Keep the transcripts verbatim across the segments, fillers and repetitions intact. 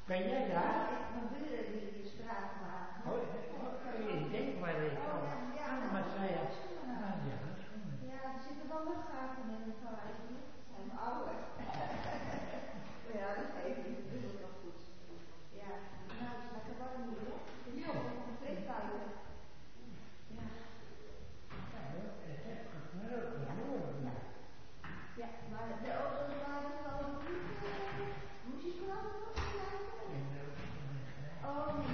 Ben jij daar? Mijn buren die de straat maken. Oh, ik denk waar ik al. Ah, maar zij ja. Ah, ja, dat is goed. Ja, er zitten wel luchtgaten in het paleis. En oude. Ja, dat geeft niet. Dat is wel goed. Ja, nou, het is lekker warm hier, hè? Het is gewoon compleet buiten. Ja. Ja, het is geknurrd, ja. Ja, maar de auto's waren wel niet. Moest je vanavond nog kijken? Oh,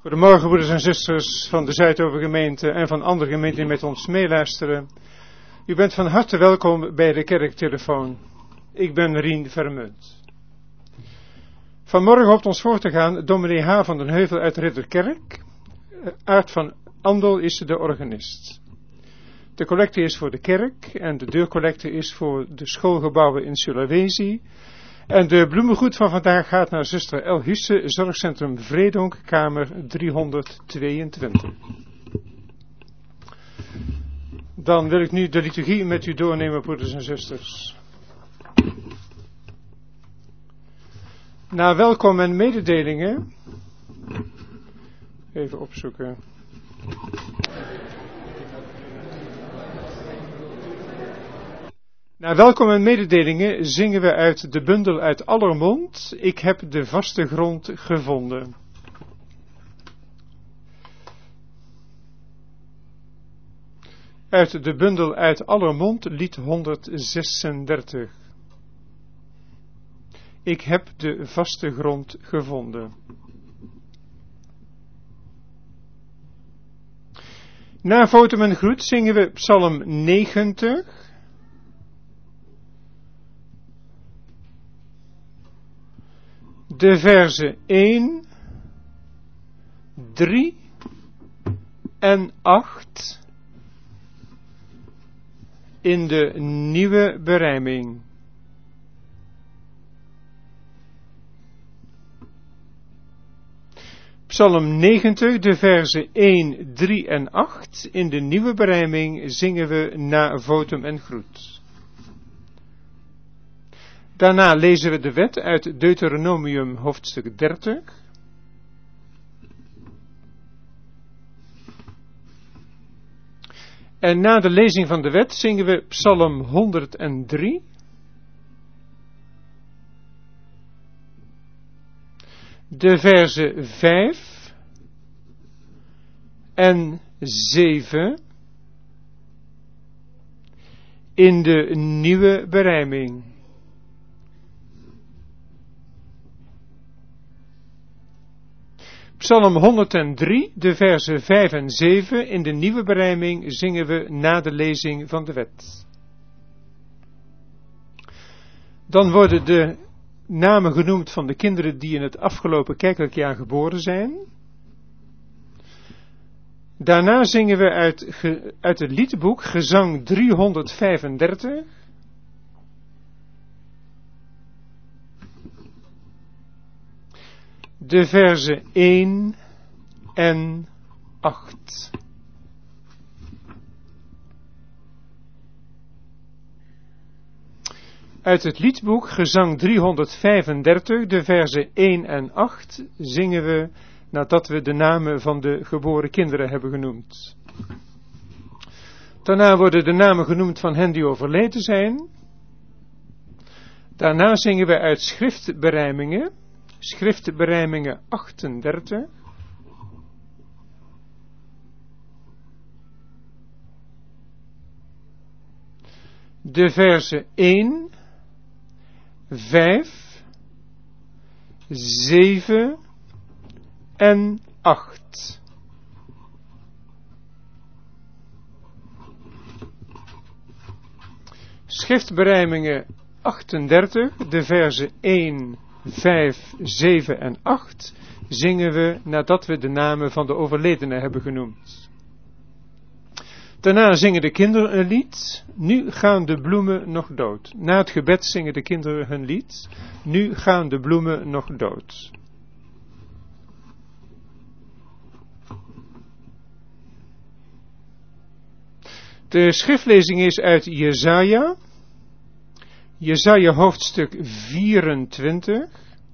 Goedemorgen broeders en zusters van de Zuidovergemeente en van andere gemeenten die met ons meeluisteren. U bent van harte welkom bij de kerktelefoon. Ik ben Rien Vermunt. Vanmorgen hoopt ons voor te gaan dominee H. van den Heuvel uit Ridderkerk. Aart van Andel is de organist. De collecte is voor de kerk en de deurcollecte is voor de schoolgebouwen in Sulawesi. En de bloemengoed van vandaag gaat naar zuster El Husse, zorgcentrum Vredonk, kamer driehonderdtweeëntwintig. Dan wil ik nu de liturgie met u doornemen, broeders en zusters. Na welkom en mededelingen. Even opzoeken. Na welkom en mededelingen zingen we uit de bundel uit allermond. Ik heb de vaste grond gevonden. Uit de bundel uit allermond, lied honderdzesendertig. Ik heb de vaste grond gevonden. Na votum en groet zingen we psalm negentig. De verzen één, drie en acht in de nieuwe berijming. Psalm negentig, de verzen één, drie en acht in de nieuwe berijming zingen we na votum en groet. Daarna lezen we de wet uit Deuteronomium hoofdstuk dertig. En na de lezing van de wet zingen we psalm honderddrie. De verzen vijf en zeven in de nieuwe berijming. Psalm honderddrie, de versen vijf en zeven in de nieuwe berijming zingen we na de lezing van de wet. Dan worden de namen genoemd van de kinderen die in het afgelopen kerkelijk jaar geboren zijn. Daarna zingen we uit, ge, uit het liedboek Gezang driehonderdvijfendertig. De verzen één en acht. Uit het liedboek Gezang driehonderdvijfendertig, de verzen één en acht, zingen we nadat we de namen van de geboren kinderen hebben genoemd. Daarna worden de namen genoemd van hen die overleden zijn. Daarna zingen we uit schriftberijmingen. Schriftberijmingen achtendertig. De versen één, vijf, zeven en acht. Schriftberijmingen achtendertig, de versen één, vijf, zeven en acht zingen we nadat we de namen van de overledenen hebben genoemd. Daarna zingen de kinderen een lied. Nu gaan de bloemen nog dood. Na het gebed zingen de kinderen hun lied. Nu gaan de bloemen nog dood. De schriftlezing is uit Jesaja. Jesaja hoofdstuk vierentwintig.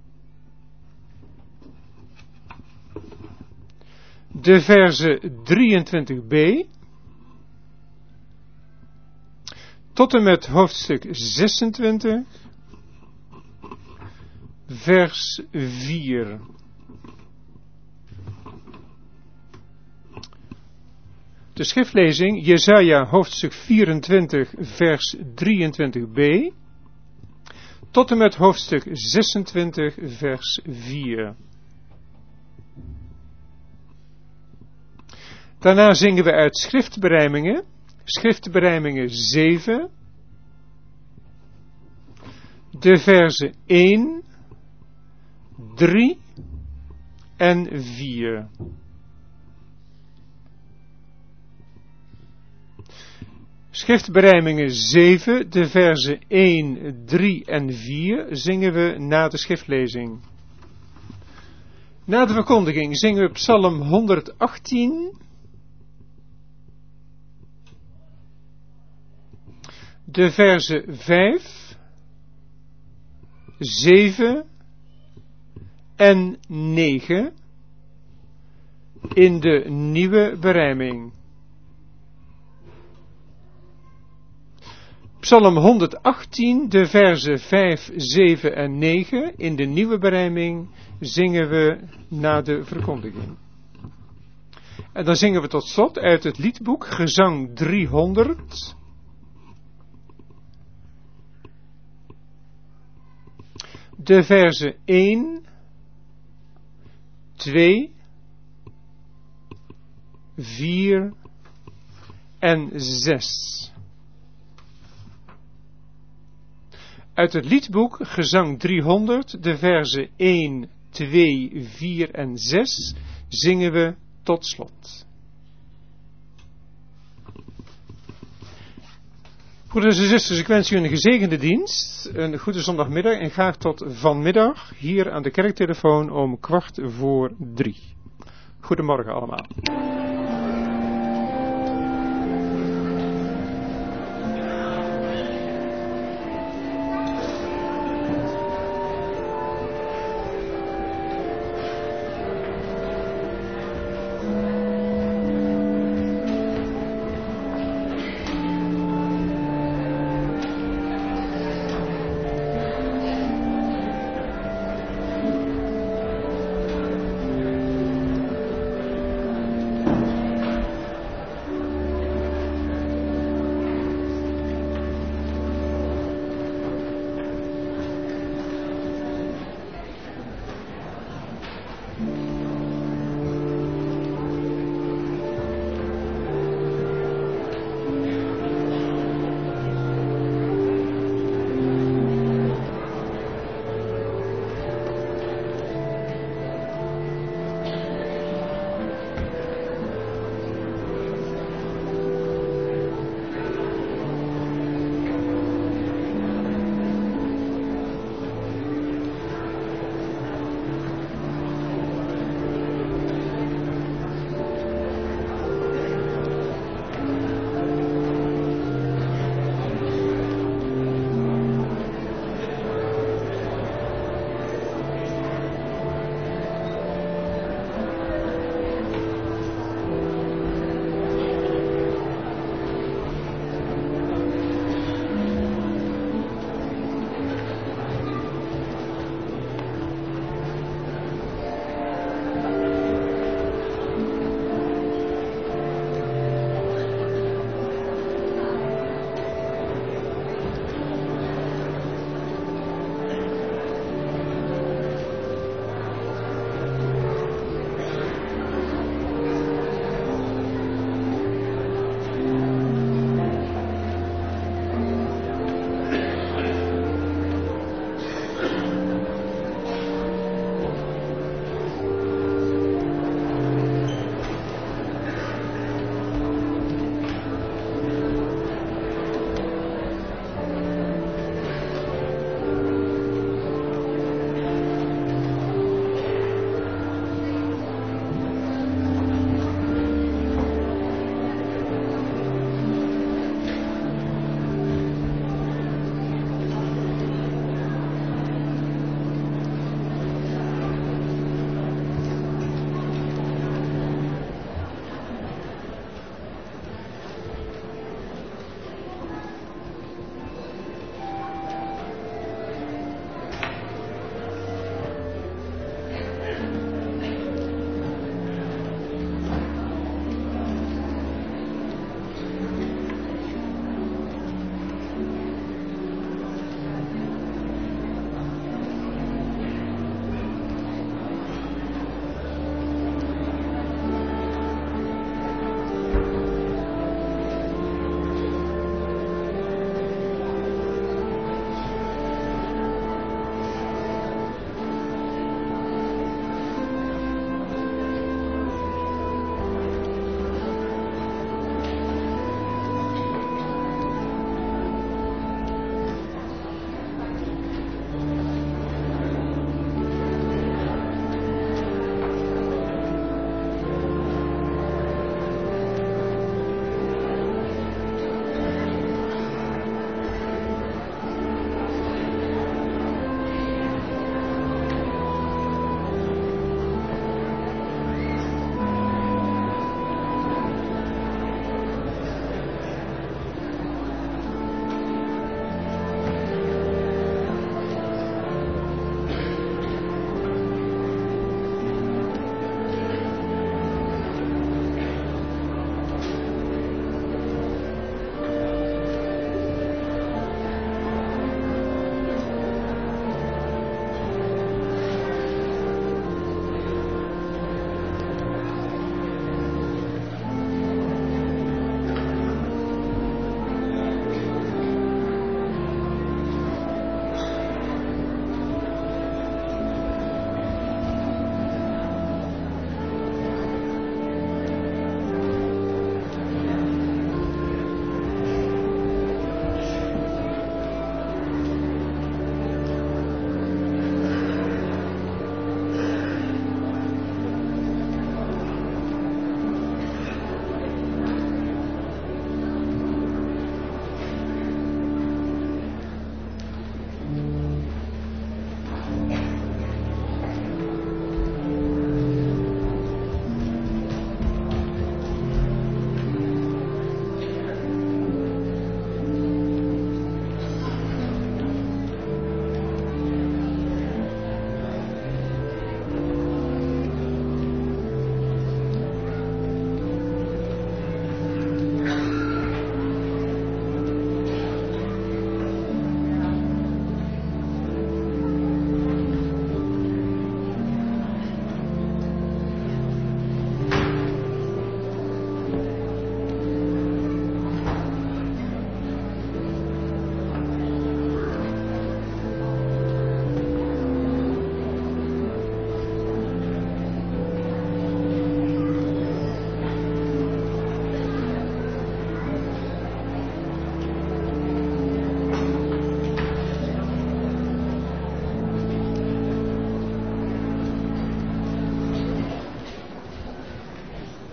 De verzen drieëntwintig b. Tot en met hoofdstuk zesentwintig. Vers vier. De schriftlezing, Jesaja hoofdstuk vierentwintig, vers drieëntwintig b, tot en met hoofdstuk zesentwintig, vers vier. Daarna zingen we uit schriftberijmingen. Schriftberijmingen zeven. De verzen één, drie en vier. Schriftberijmingen zeven, de verzen één, drie en vier zingen we na de schriftlezing. Na de verkondiging zingen we Psalm honderdachttien. De verzen vijf, zeven en negen in de nieuwe berijming. Psalm honderdachttien, de verzen vijf, zeven en negen in de nieuwe berijming zingen we na de verkondiging. En dan zingen we tot slot uit het liedboek Gezang driehonderd. De verzen één, twee, vier en zes. Uit het liedboek Gezang driehonderd, de verzen één, twee, vier en zes, zingen we tot slot. Broeders en zusters, ik wens u een gezegende dienst, een goede zondagmiddag en graag tot vanmiddag hier aan de kerktelefoon om kwart voor drie. Goedemorgen allemaal.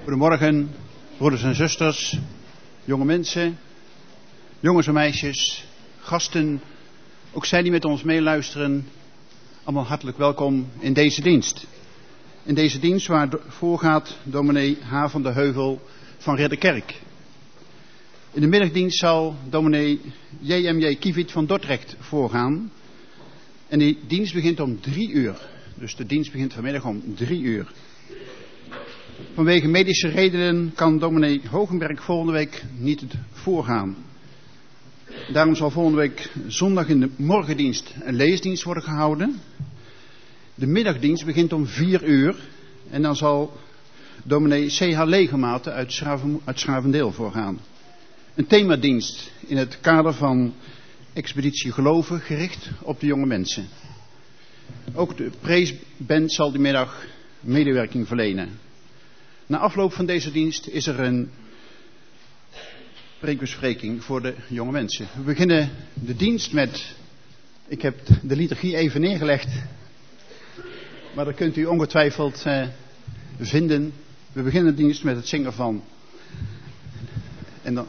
Goedemorgen, broeders en zusters, jonge mensen, jongens en meisjes, gasten, ook zij die met ons meeluisteren, allemaal hartelijk welkom in deze dienst. In deze dienst waar voorgaat dominee H. van de Heuvel van Ridderkerk. In de middagdienst zal dominee J M J Kieviet van Dordrecht voorgaan. En die dienst begint om drie uur. Dus de dienst begint vanmiddag om drie uur. Vanwege medische redenen kan dominee Hogenberg volgende week niet voorgaan. Daarom zal volgende week zondag in de morgendienst een leesdienst worden gehouden. De middagdienst begint om vier uur. En dan zal dominee C H Legematen uit, Schraven, uit Schravendeel voorgaan. Een themadienst in het kader van Expeditie Geloven gericht op de jonge mensen. Ook de praiseband zal die middag medewerking verlenen. Na afloop van deze dienst is er een preekbespreking voor de jonge mensen. We beginnen de dienst met, ik heb de liturgie even neergelegd, maar dat kunt u ongetwijfeld eh, vinden. We beginnen de dienst met het zingen van. En dan.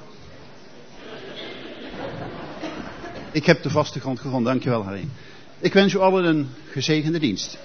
Ik heb de vaste grond gevonden, dankjewel Harry. Ik wens u allen een gezegende dienst.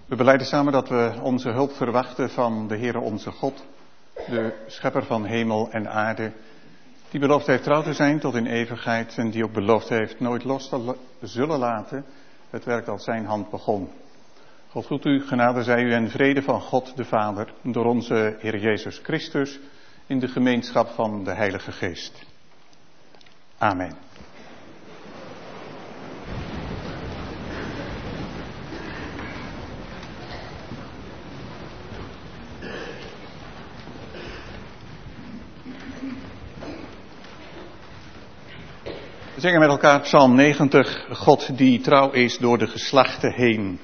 We belijden samen dat we onze hulp verwachten van de Heere onze God, de schepper van hemel en aarde, die beloofd heeft trouw te zijn tot in eeuwigheid en die ook beloofd heeft nooit los te zullen laten het werk dat zijn hand begon. God groet u, genade zij u en vrede van God de Vader door onze Heer Jezus Christus in de gemeenschap van de Heilige Geest. Amen. We zingen met elkaar Psalm negentig, God die trouw is door de geslachten heen.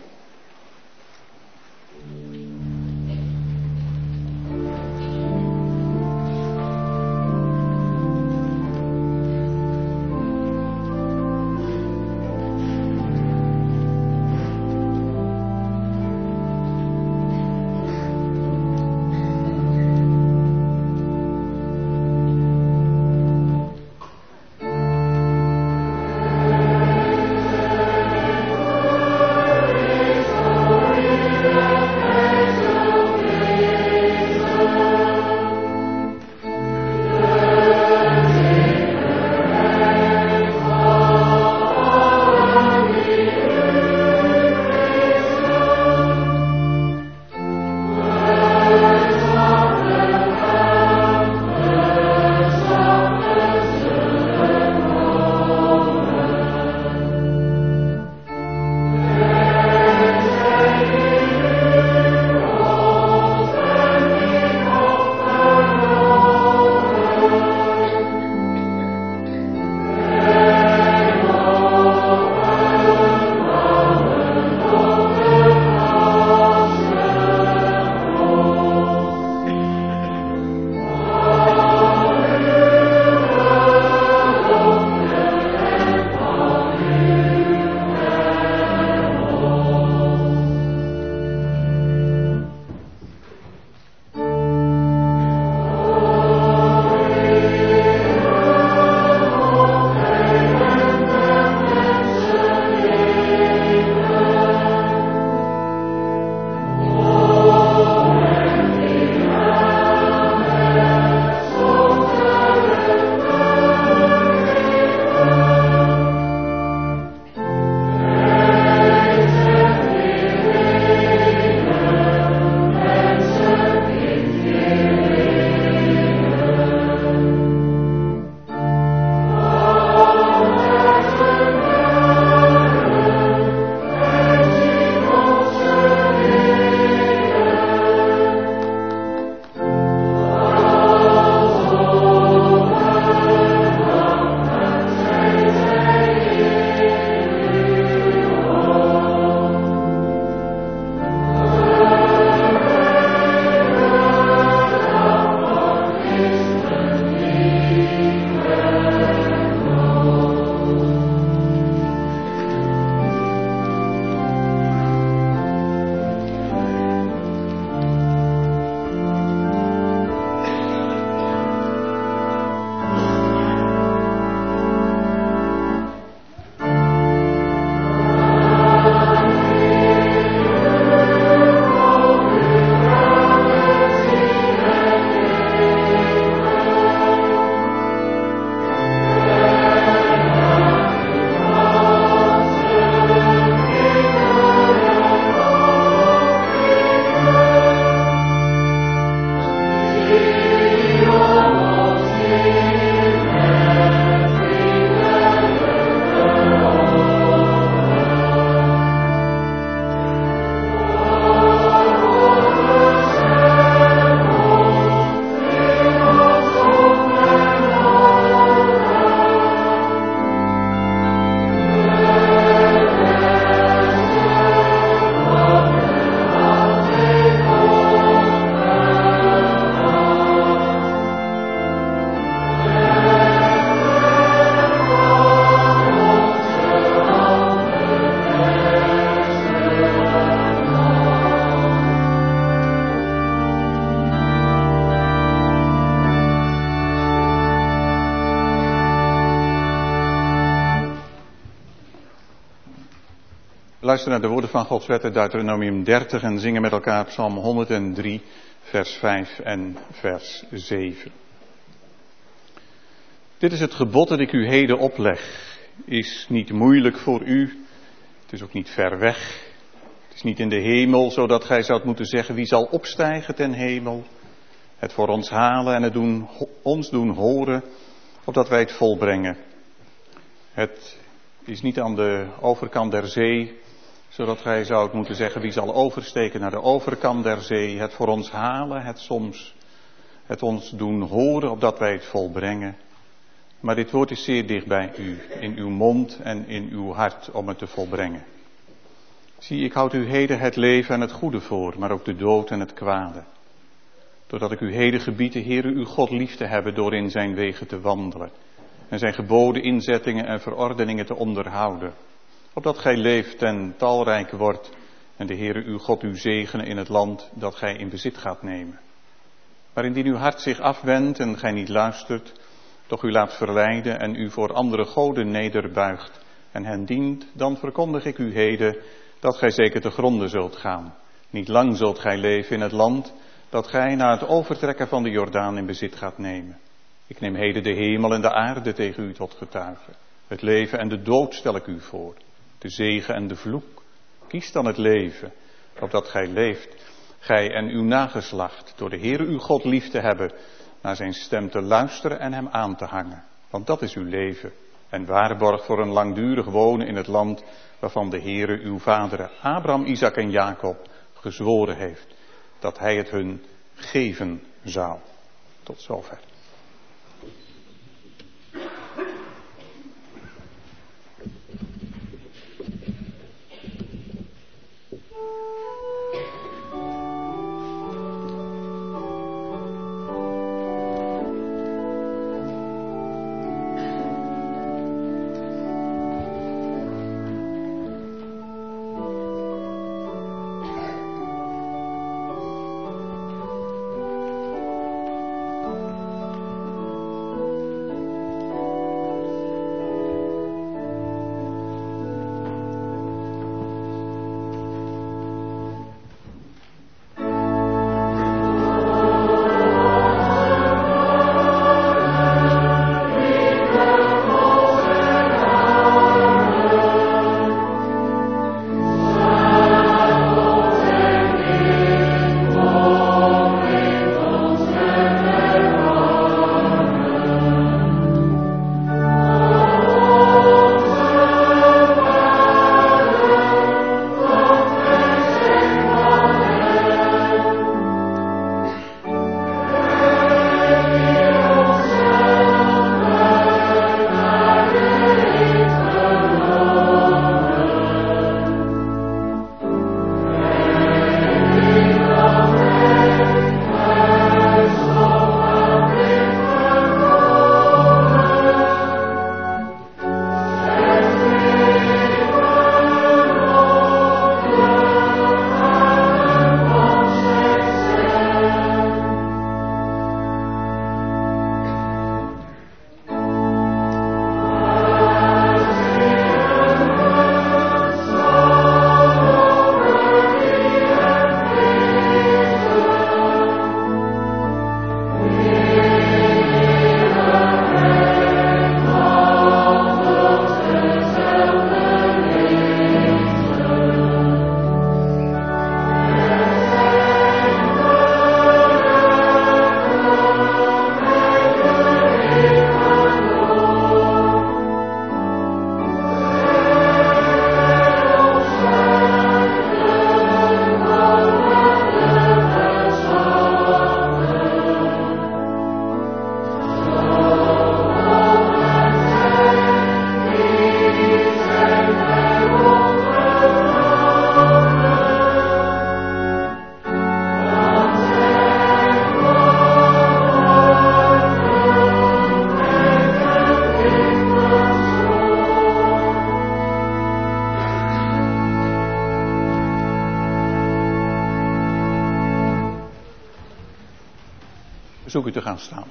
Amen. Luister naar de woorden van Gods wet uit Deuteronomium dertig en zingen met elkaar Psalm honderddrie, vers vijf en vers zeven. Dit is het gebod dat ik u heden opleg. Is niet moeilijk voor u. Het is ook niet ver weg. Het is niet in de hemel, zodat gij zoudt moeten zeggen, wie zal opstijgen ten hemel? Het voor ons halen en het doen, ons doen horen, opdat wij het volbrengen. Het is niet aan de overkant der zee, zodat gij zoudt moeten zeggen, wie zal oversteken naar de overkant der zee? Het voor ons halen, het soms, het ons doen horen, opdat wij het volbrengen. Maar dit woord is zeer dicht bij u, in uw mond en in uw hart, om het te volbrengen. Zie, ik houd u heden het leven en het goede voor, maar ook de dood en het kwade. Doordat ik u heden gebied, de Heere uw God lief te hebben, door in zijn wegen te wandelen. En zijn geboden, inzettingen en verordeningen te onderhouden. Opdat gij leeft en talrijk wordt en de Heere uw God u zegene in het land dat gij in bezit gaat nemen. Maar indien uw hart zich afwendt en gij niet luistert, doch u laat verleiden en u voor andere goden nederbuigt en hen dient, dan verkondig ik u heden dat gij zeker te gronde zult gaan. Niet lang zult gij leven in het land dat gij na het overtrekken van de Jordaan in bezit gaat nemen. Ik neem heden de hemel en de aarde tegen u tot getuige. Het leven en de dood stel ik u voor. De zegen en de vloek. Kies dan het leven, opdat gij leeft, gij en uw nageslacht, door de Heere uw God lief te hebben, naar zijn stem te luisteren en hem aan te hangen. Want dat is uw leven en waarborg voor een langdurig wonen in het land waarvan de Heere uw vaderen Abraham, Isaac en Jacob gezworen heeft, dat hij het hun geven zou. Tot zover. Zoek u te gaan staan.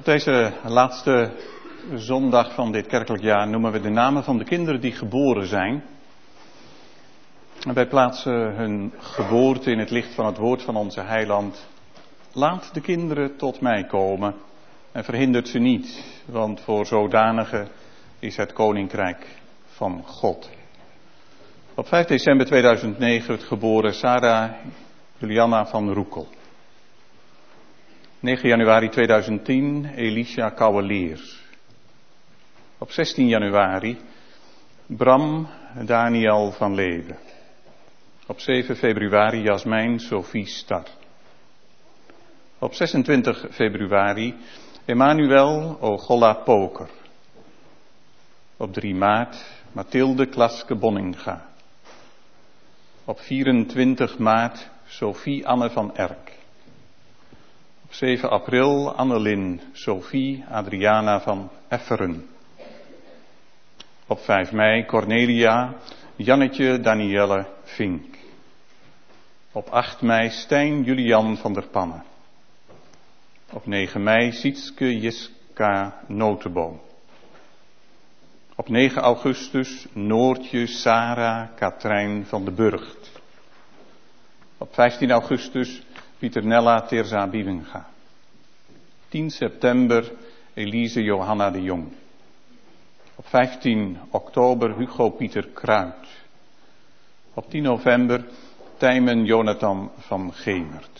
Op deze laatste zondag van dit kerkelijk jaar noemen we de namen van de kinderen die geboren zijn. En wij plaatsen hun geboorte in het licht van het woord van onze heiland. Laat de kinderen tot mij komen en verhindert ze niet, want voor zodanige is het koninkrijk van God. Op vijf december tweeduizend negen werd geboren Sarah Juliana van Roekel. negen januari tweeduizend tien Elisha Kouwelier. Op zestien januari Bram Daniel van Leeuwen. Op zeven februari Jasmijn Sophie Star. Op zesentwintig februari Emmanuel Ogolla Poker. Op drie maart Mathilde Klaske Bonninga. Op vierentwintig maart Sophie Anne van Erk. Op zeven april Annelien Sophie Adriana van Efferen. Op vijf mei Cornelia Jannetje Danielle Vink. Op acht mei Stijn Julian van der Pannen. Op negen mei Sietske Jiska Notenboom. Op negen augustus Noortje Sarah Katrijn van de Burgt. Op vijftien augustus Pieternella Terza Biewenga. tien september Elise Johanna de Jong. Op vijftien oktober Hugo Pieter Kruid. Op tien november Tijmen Jonathan van Gemert.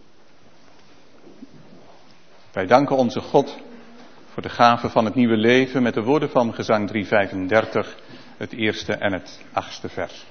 Wij danken onze God voor de gave van het nieuwe leven met de woorden van gezang driehonderdvijfendertig, het eerste en het achtste vers.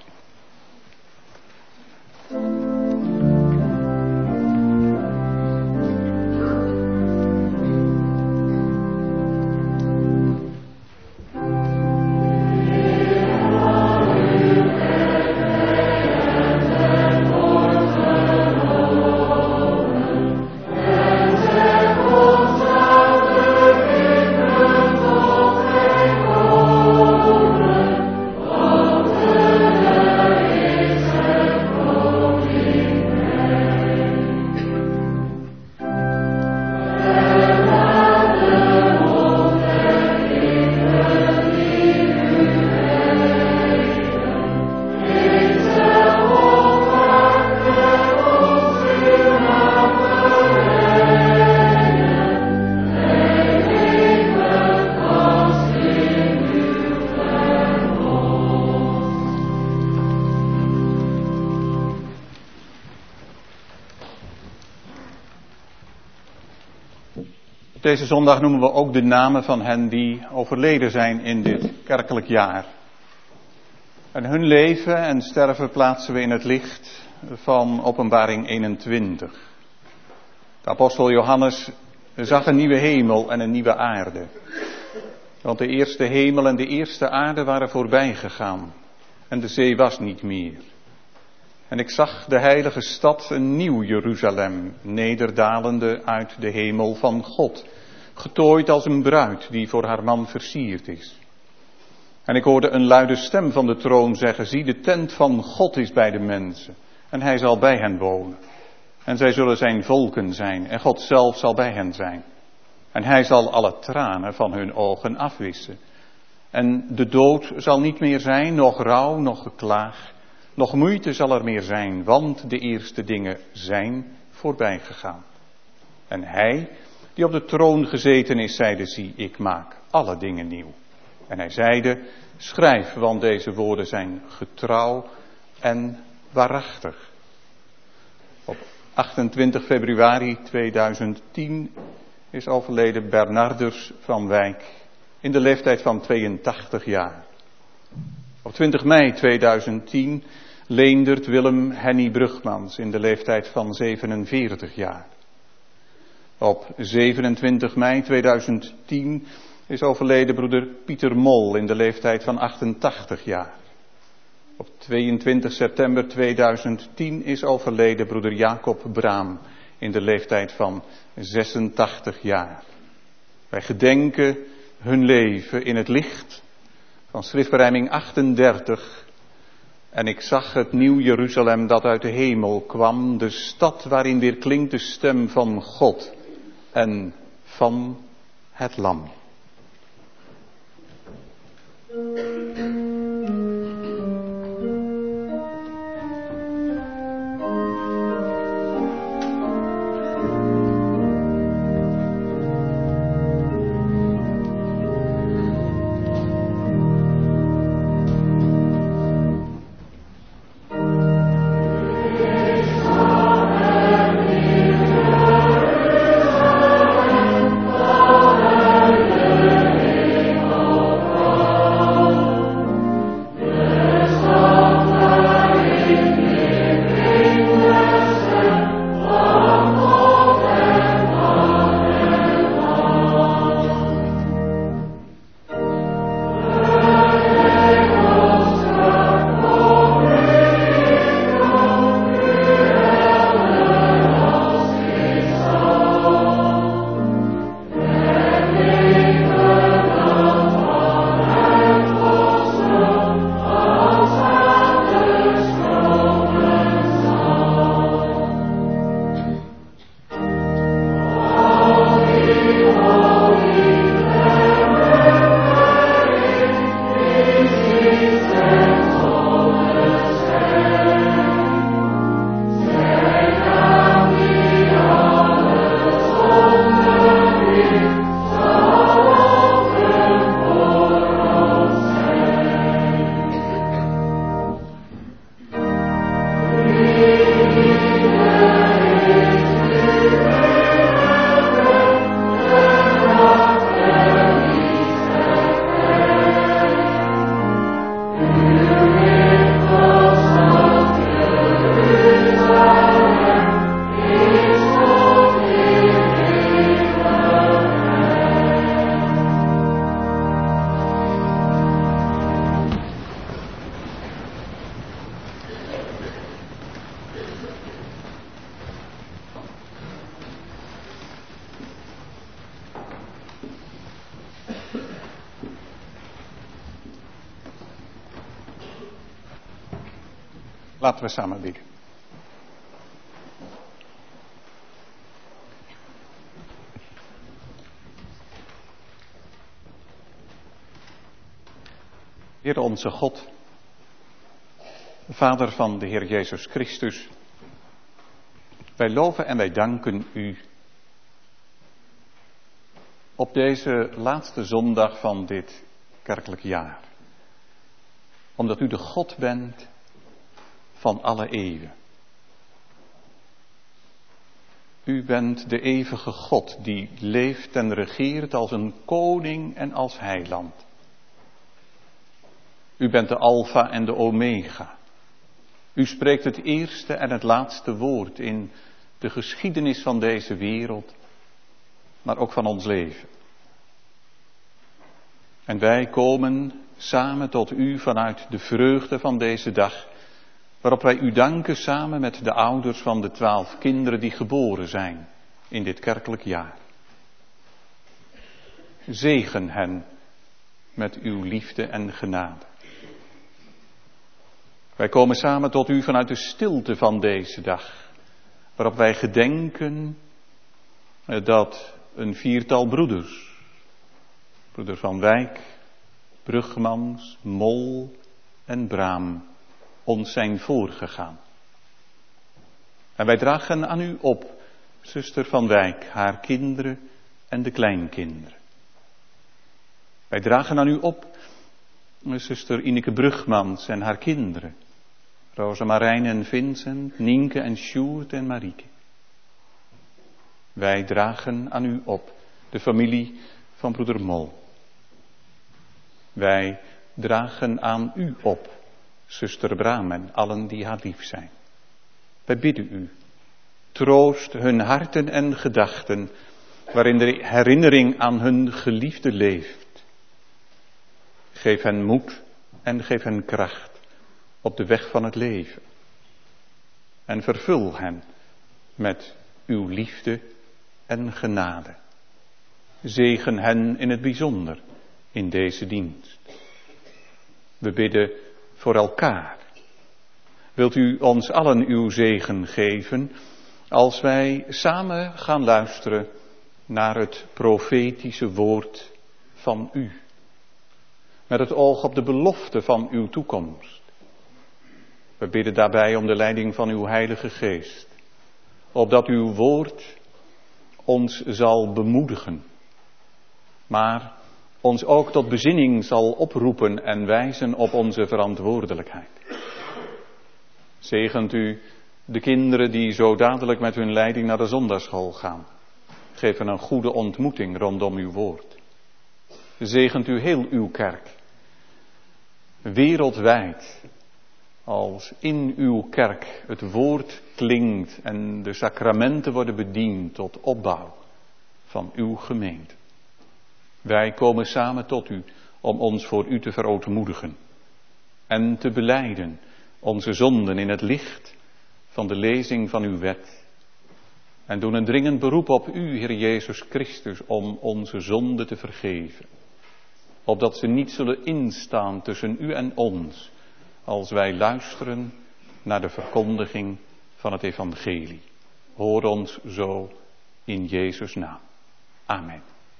Deze zondag noemen we ook de namen van hen die overleden zijn in dit kerkelijk jaar. En hun leven en sterven plaatsen we in het licht van Openbaring eenentwintig. De apostel Johannes zag een nieuwe hemel en een nieuwe aarde. Want de eerste hemel en de eerste aarde waren voorbij gegaan. En de zee was niet meer. En ik zag de heilige stad, een nieuw Jeruzalem, nederdalende uit de hemel van God. Getooid als een bruid die voor haar man versierd is. En ik hoorde een luide stem van de troon zeggen, zie, de tent van God is bij de mensen. En hij zal bij hen wonen. En zij zullen zijn volken zijn. En God zelf zal bij hen zijn. En hij zal alle tranen van hun ogen afwissen. En de dood zal niet meer zijn, nog rouw, nog geklaag. Nog moeite zal er meer zijn, want de eerste dingen zijn voorbij gegaan. En hij, die op de troon gezeten is, zeide, zie, ik maak alle dingen nieuw. En hij zeide, schrijf, want deze woorden zijn getrouw en waarachtig. Op achtentwintig februari tweeduizend tien is overleden Bernardus van Wijk in de leeftijd van tweeëntachtig jaar. Op twintig mei tweeduizend tien Leendert Willem Henny Brugmans in de leeftijd van zevenenveertig jaar. Op zevenentwintig mei tweeduizend tien is overleden broeder Pieter Mol in de leeftijd van achtentachtig jaar. Op tweeëntwintig september tweeduizend tien is overleden broeder Jacob Braam in de leeftijd van zesentachtig jaar. Wij gedenken hun leven in het licht van schriftberijming achtendertig. En ik zag het nieuw Jeruzalem dat uit de hemel kwam, de stad waarin weer klinkt de stem van God en van het lam. Laten we samen bidden. Heer onze God, Vader van de Heer Jezus Christus, wij loven en wij danken u op deze laatste zondag van dit kerkelijk jaar. Omdat u de God bent van alle eeuwen. U bent de eeuwige God die leeft en regeert als een koning en als heiland. U bent de Alpha en de Omega. U spreekt het eerste en het laatste woord in de geschiedenis van deze wereld, maar ook van ons leven. En wij komen samen tot u vanuit de vreugde van deze dag, waarop wij u danken samen met de ouders van de twaalf kinderen die geboren zijn in dit kerkelijk jaar. Zegen hen met uw liefde en genade. Wij komen samen tot u vanuit de stilte van deze dag, waarop wij gedenken dat een viertal broeders, broeder Van Wijk, Brugmans, Mol en Braam, ons zijn voorgegaan. En wij dragen aan u op, zuster Van Wijk, haar kinderen en de kleinkinderen. Wij dragen aan u op, zuster Ineke Brugmans en haar kinderen, Rosemarijn en Vincent, Nienke en Sjoerd en Marieke. Wij dragen aan u op, de familie van broeder Mol. Wij dragen aan u op, zuster Braam en allen die haar lief zijn. Wij bidden u, troost hun harten en gedachten, waarin de herinnering aan hun geliefde leeft. Geef hen moed en geef hen kracht op de weg van het leven. En vervul hen met uw liefde en genade. Zegen hen in het bijzonder in deze dienst. We bidden voor elkaar. Wilt u ons allen uw zegen geven als wij samen gaan luisteren naar het profetische woord van u. Met het oog op de belofte van uw toekomst. We bidden daarbij om de leiding van uw Heilige Geest. Opdat uw woord ons zal bemoedigen. Maar ons ook tot bezinning zal oproepen en wijzen op onze verantwoordelijkheid. Zegent u de kinderen die zo dadelijk met hun leiding naar de zondagschool gaan. Geef hen een goede ontmoeting rondom uw woord. Zegent u heel uw kerk. Wereldwijd. Als in uw kerk het woord klinkt en de sacramenten worden bediend tot opbouw van uw gemeente. Wij komen samen tot u om ons voor u te verootmoedigen en te belijden onze zonden in het licht van de lezing van uw wet. En doen een dringend beroep op u, Heer Jezus Christus, om onze zonden te vergeven. Opdat ze niet zullen instaan tussen u en ons, als wij luisteren naar de verkondiging van het evangelie. Hoor ons zo in Jezus' naam. Amen.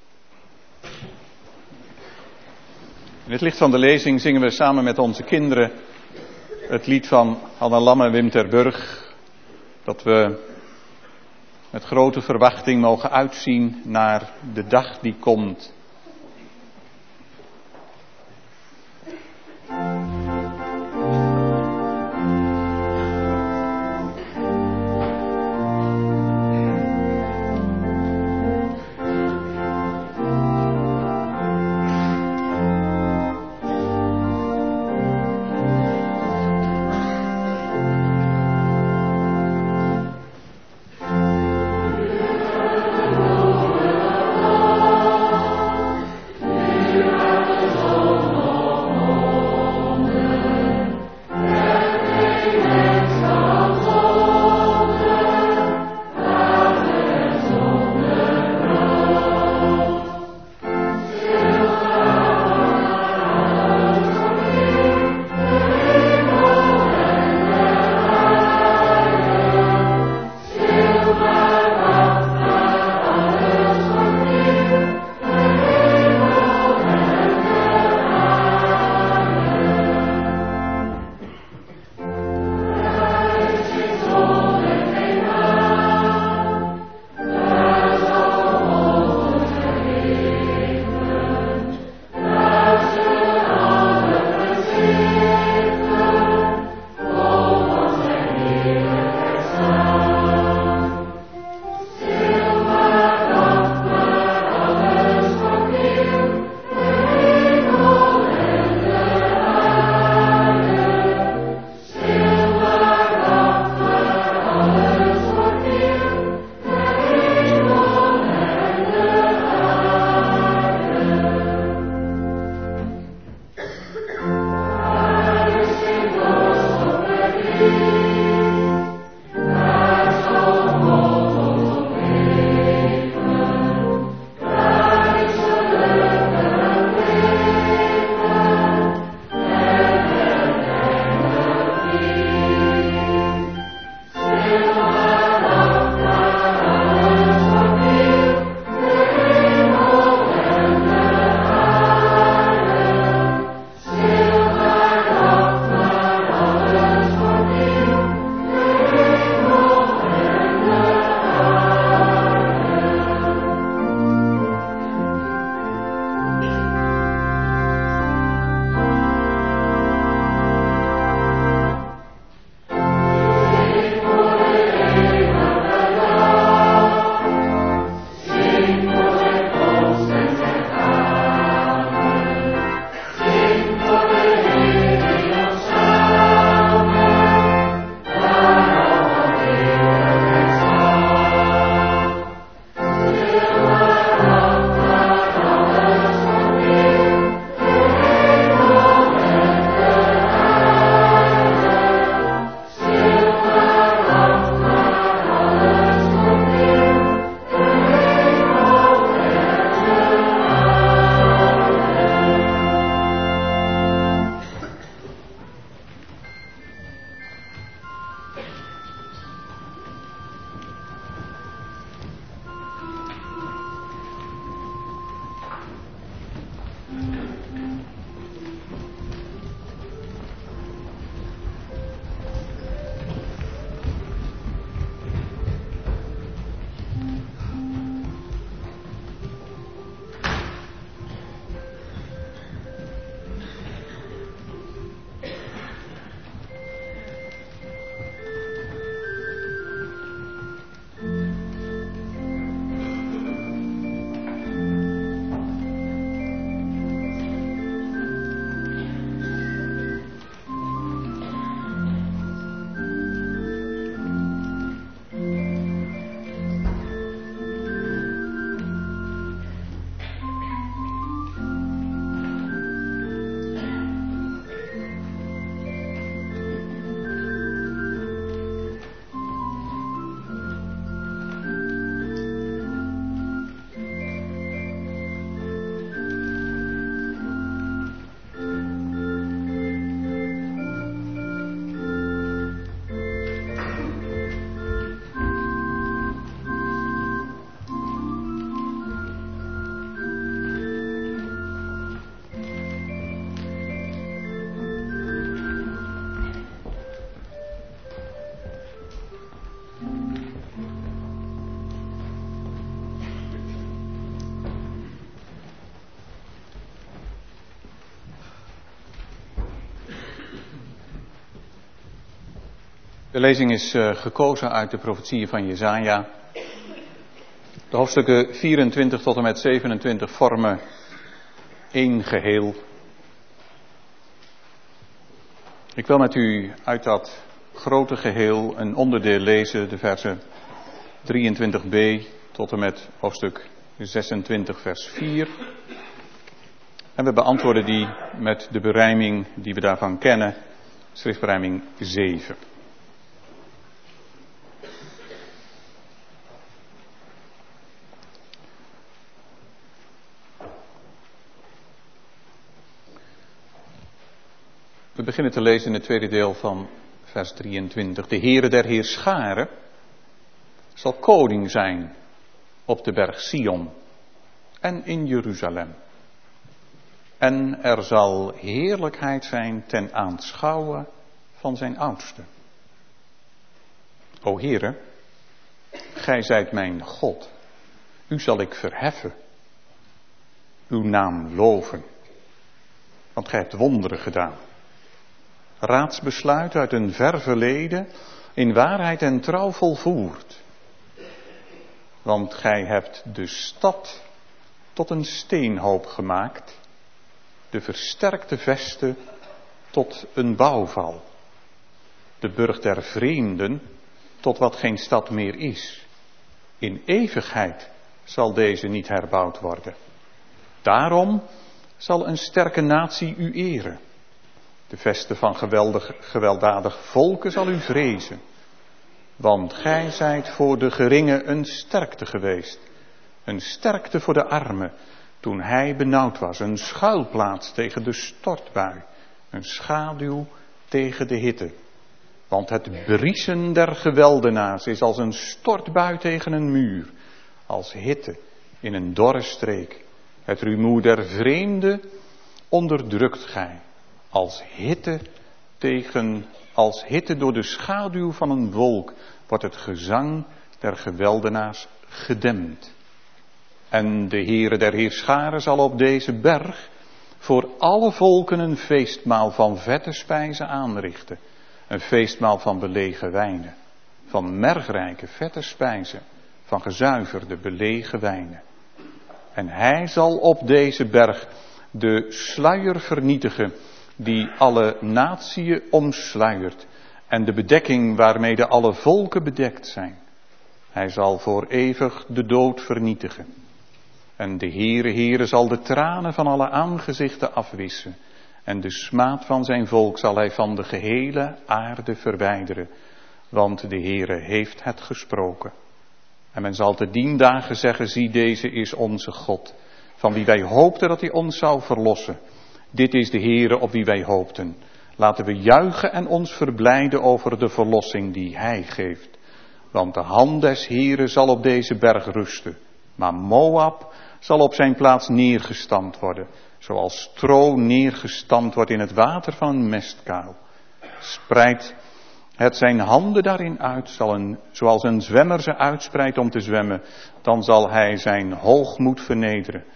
In het licht van de lezing zingen we samen met onze kinderen het lied van Anne Lam en Wim ter Burg, dat we met grote verwachting mogen uitzien naar de dag die komt. De lezing is uh, gekozen uit de profetieën van Jesaja. De hoofdstukken vierentwintig tot en met zevenentwintig vormen één geheel. Ik wil met u uit dat grote geheel een onderdeel lezen, de versen drieëntwintig b tot en met hoofdstuk zesentwintig vers vier. En we beantwoorden die met de berijming die we daarvan kennen, schriftberijming zeven. We beginnen te lezen in het tweede deel van vers drieëntwintig. De Heere der Heerscharen zal koning zijn op de berg Sion en in Jeruzalem. En er zal heerlijkheid zijn ten aanschouwen van zijn oudste. O Heere, gij zijt mijn God. U zal ik verheffen. Uw naam loven. Want gij hebt wonderen gedaan. Raadsbesluit uit een ver verleden in waarheid en trouw volvoerd. Want gij hebt de stad tot een steenhoop gemaakt, de versterkte vesten tot een bouwval, de burcht der vreemden tot wat geen stad meer is. In eeuwigheid zal deze niet herbouwd worden. Daarom zal een sterke natie u eren. De vesten van geweldig, gewelddadig volken zal u vrezen. Want gij zijt voor de geringe een sterkte geweest. Een sterkte voor de armen, toen hij benauwd was. Een schuilplaats tegen de stortbui. Een schaduw tegen de hitte. Want het briesen der geweldenaars is als een stortbui tegen een muur. Als hitte in een dorre streek. Het rumoer der vreemden onderdrukt gij. Als hitte tegen, als hitte door de schaduw van een wolk wordt het gezang der geweldenaars gedempt. En de Heere der Heerscharen zal op deze berg voor alle volken een feestmaal van vette spijzen aanrichten. Een feestmaal van belegen wijnen, van mergrijke vette spijzen, van gezuiverde belegen wijnen. En hij zal op deze berg de sluier vernietigen die alle natieën omsluiert en de bedekking waarmede alle volken bedekt zijn. Hij zal voor eeuwig de dood vernietigen. En de Heere, Heere zal de tranen van alle aangezichten afwissen. En de smaad van zijn volk zal hij van de gehele aarde verwijderen. Want de Heere heeft het gesproken. En men zal te dien dagen zeggen, zie, deze is onze God, van wie wij hoopten dat hij ons zou verlossen. Dit is de Heere op wie wij hoopten. Laten we juichen en ons verblijden over de verlossing die hij geeft. Want de hand des Heere zal op deze berg rusten. Maar Moab zal op zijn plaats neergestampt worden. Zoals stro neergestampt wordt in het water van een mestkuil. Spreidt het zijn handen daarin uit, zal een, zoals een zwemmer ze uitspreidt om te zwemmen. Dan zal hij zijn hoogmoed vernederen.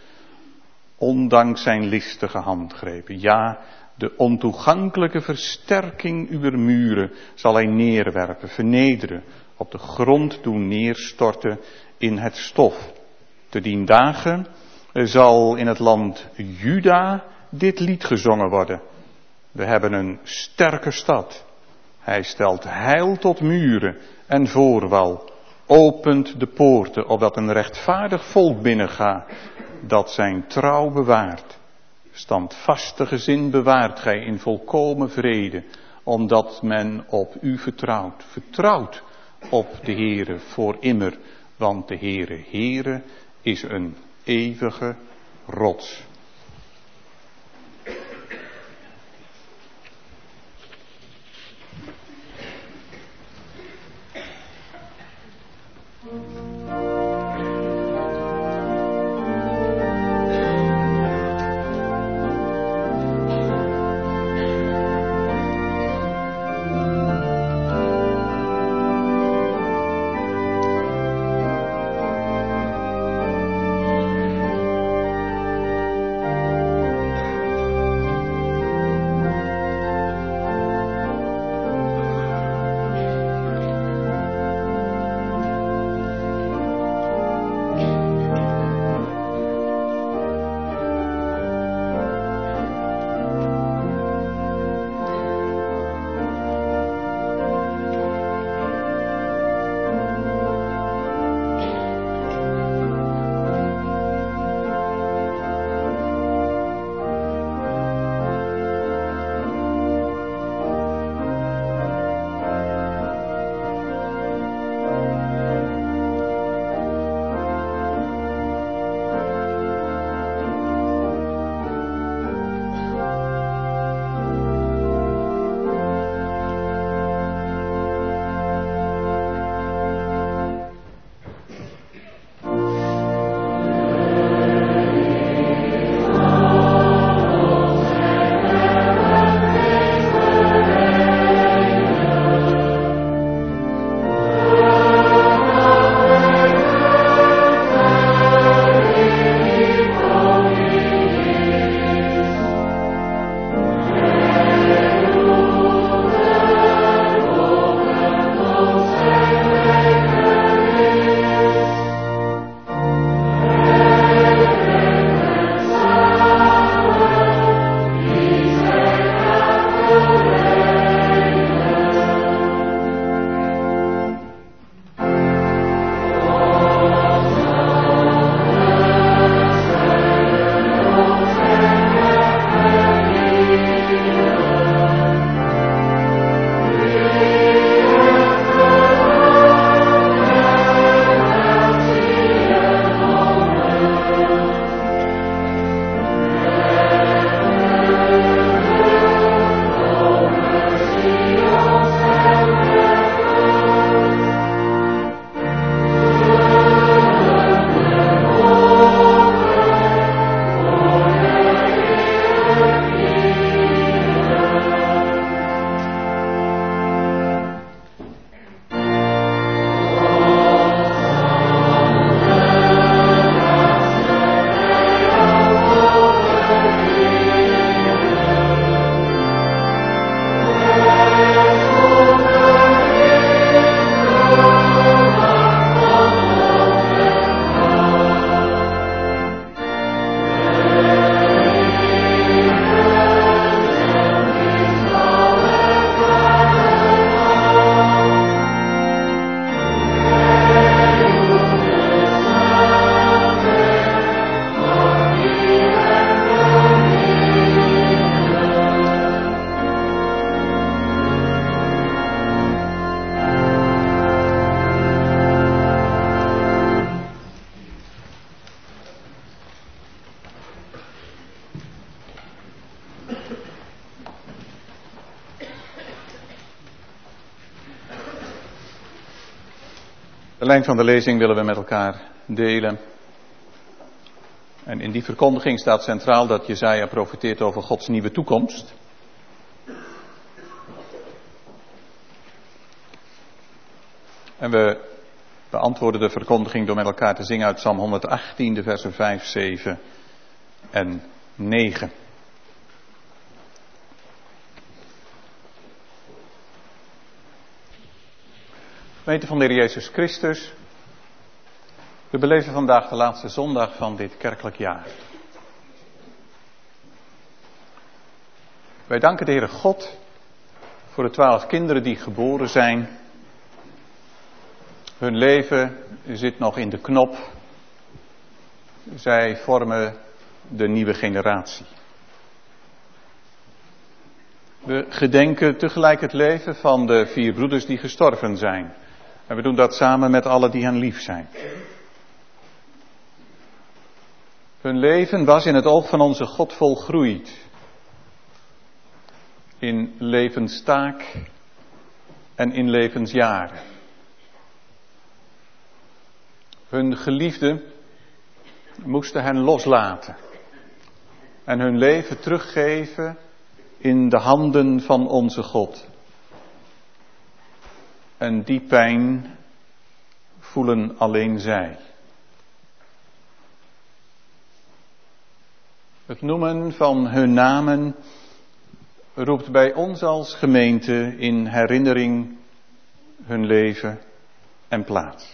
Ondanks zijn listige handgrepen. Ja, de ontoegankelijke versterking uw muren zal hij neerwerpen, vernederen, op de grond doen neerstorten in het stof. Te dien dagen zal in het land Juda dit lied gezongen worden. We hebben een sterke stad. Hij stelt heil tot muren en voorwal, opent de poorten, opdat een rechtvaardig volk binnengaat, dat zijn trouw bewaart. Standvastige zin bewaart gij in volkomen vrede, omdat men op u vertrouwt. Vertrouwt op de Heere voor immer, want de Heere, Heere is een eeuwige rots. De lijn van de lezing willen we met elkaar delen. En in die verkondiging staat centraal dat Jesaja profeteert over Gods nieuwe toekomst. En we beantwoorden de verkondiging door met elkaar te zingen uit Psalm honderdachttien, de versen vijf, zeven en negen. Gemeente van de Heer Jezus Christus, we beleven vandaag de laatste zondag van dit kerkelijk jaar. Wij danken de Heere God voor de twaalf kinderen die geboren zijn. Hun leven zit nog in de knop. Zij vormen de nieuwe generatie. We gedenken tegelijk het leven van de vier broeders die gestorven zijn. En we doen dat samen met allen die hen lief zijn. Hun leven was in het oog van onze God volgroeid. In levenstaak en in levensjaren. Hun geliefden moesten hen loslaten. En hun leven teruggeven in de handen van onze God. En die pijn voelen alleen zij. Het noemen van hun namen roept bij ons als gemeente in herinnering hun leven en plaats.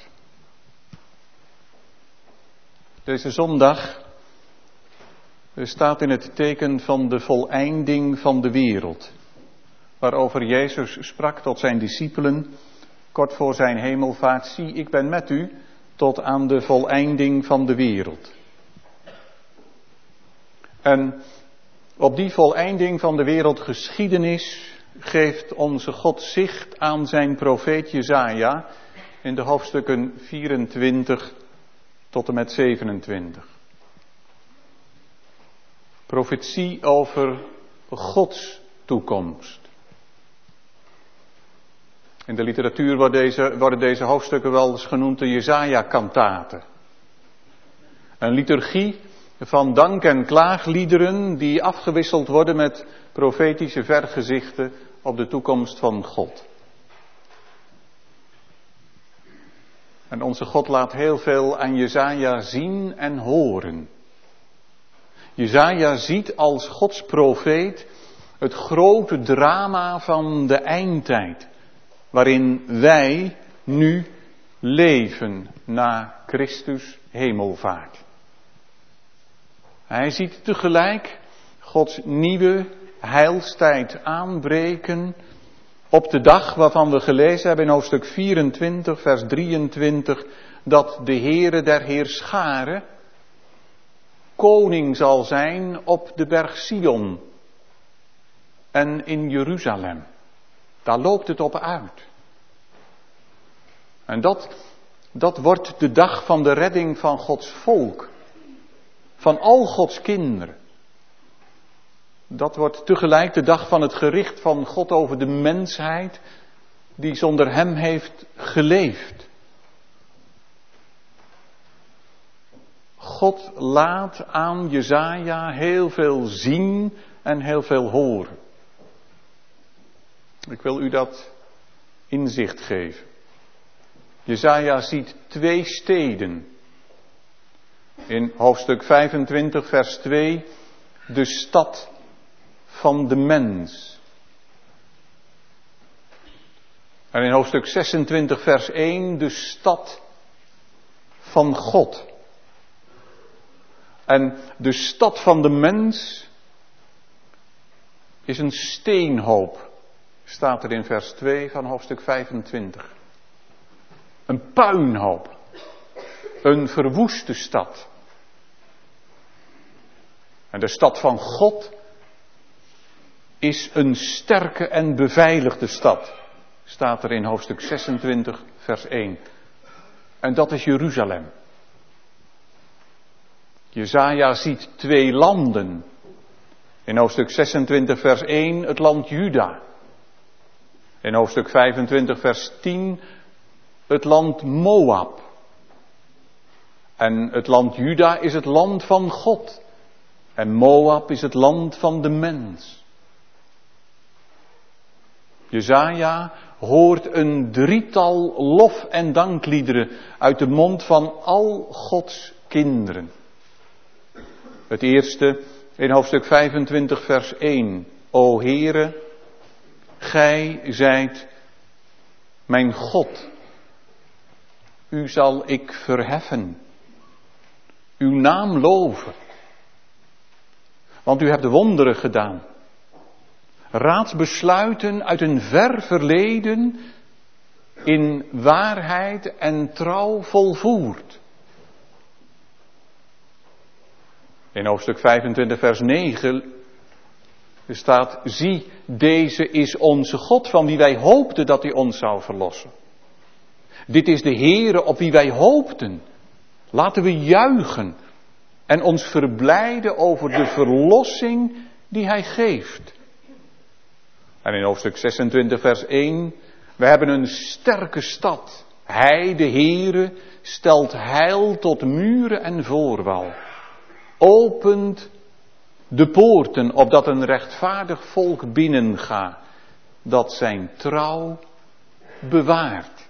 Deze zondag staat in het teken van de voleinding van de wereld, waarover Jezus sprak tot zijn discipelen, kort voor zijn hemelvaart: zie, ik ben met u tot aan de voleinding van de wereld. En op die voleinding van de wereldgeschiedenis geeft onze God zicht aan zijn profeet Jesaja in de hoofdstukken vierentwintig tot en met zevenentwintig. Profetie over Gods toekomst. In de literatuur worden deze, worden deze hoofdstukken wel eens genoemd de Jesaja-kantaten. Een liturgie van dank- en klaagliederen die afgewisseld worden met profetische vergezichten op de toekomst van God. En onze God laat heel veel aan Jesaja zien en horen. Jesaja ziet als Gods profeet het grote drama van de eindtijd, waarin wij nu leven na Christus hemelvaart. Hij ziet tegelijk Gods nieuwe heilstijd aanbreken op de dag waarvan we gelezen hebben in hoofdstuk vierentwintig, vers drieëntwintig, dat de Heere der Heerscharen koning zal zijn op de berg Sion en in Jeruzalem. Daar loopt het op uit. En dat, dat wordt de dag van de redding van Gods volk. Van al Gods kinderen. Dat wordt tegelijk de dag van het gericht van God over de mensheid die zonder hem heeft geleefd. God laat aan Jesaja heel veel zien en heel veel horen. Ik wil u dat inzicht geven. Jesaja ziet twee steden. In hoofdstuk vijfentwintig, vers twee, de stad van de mens. En in hoofdstuk zesentwintig, vers één, de stad van God. En de stad van de mens is een steenhoop, staat er in vers twee van hoofdstuk vijfentwintig. Een puinhoop. Een verwoeste stad. En de stad van God is een sterke en beveiligde stad, staat er in hoofdstuk zesentwintig, vers één. En dat is Jeruzalem. Jesaja ziet twee landen. In hoofdstuk zesentwintig, vers één, het land Juda. In hoofdstuk vijfentwintig, vers tien, het land Moab. En het land Juda is het land van God. En Moab is het land van de mens. Jesaja hoort een drietal lof- en dankliederen uit de mond van al Gods kinderen. Het eerste in hoofdstuk vijfentwintig vers één. O Heere, gij zijt mijn God. U zal ik verheffen. Uw naam loven. Want u hebt wonderen gedaan. Raadsbesluiten uit een ver verleden in waarheid en trouw volvoerd. In hoofdstuk vijfentwintig vers negen staat, zie, deze is onze God van wie wij hoopten dat hij ons zou verlossen. Dit is de Heere op wie wij hoopten. Laten we juichen en ons verblijden over de verlossing die hij geeft. En in hoofdstuk zesentwintig vers één, we hebben een sterke stad. Hij, de Heere, stelt heil tot muren en voorwal. Opent de poorten, opdat een rechtvaardig volk binnenga, dat zijn trouw bewaart.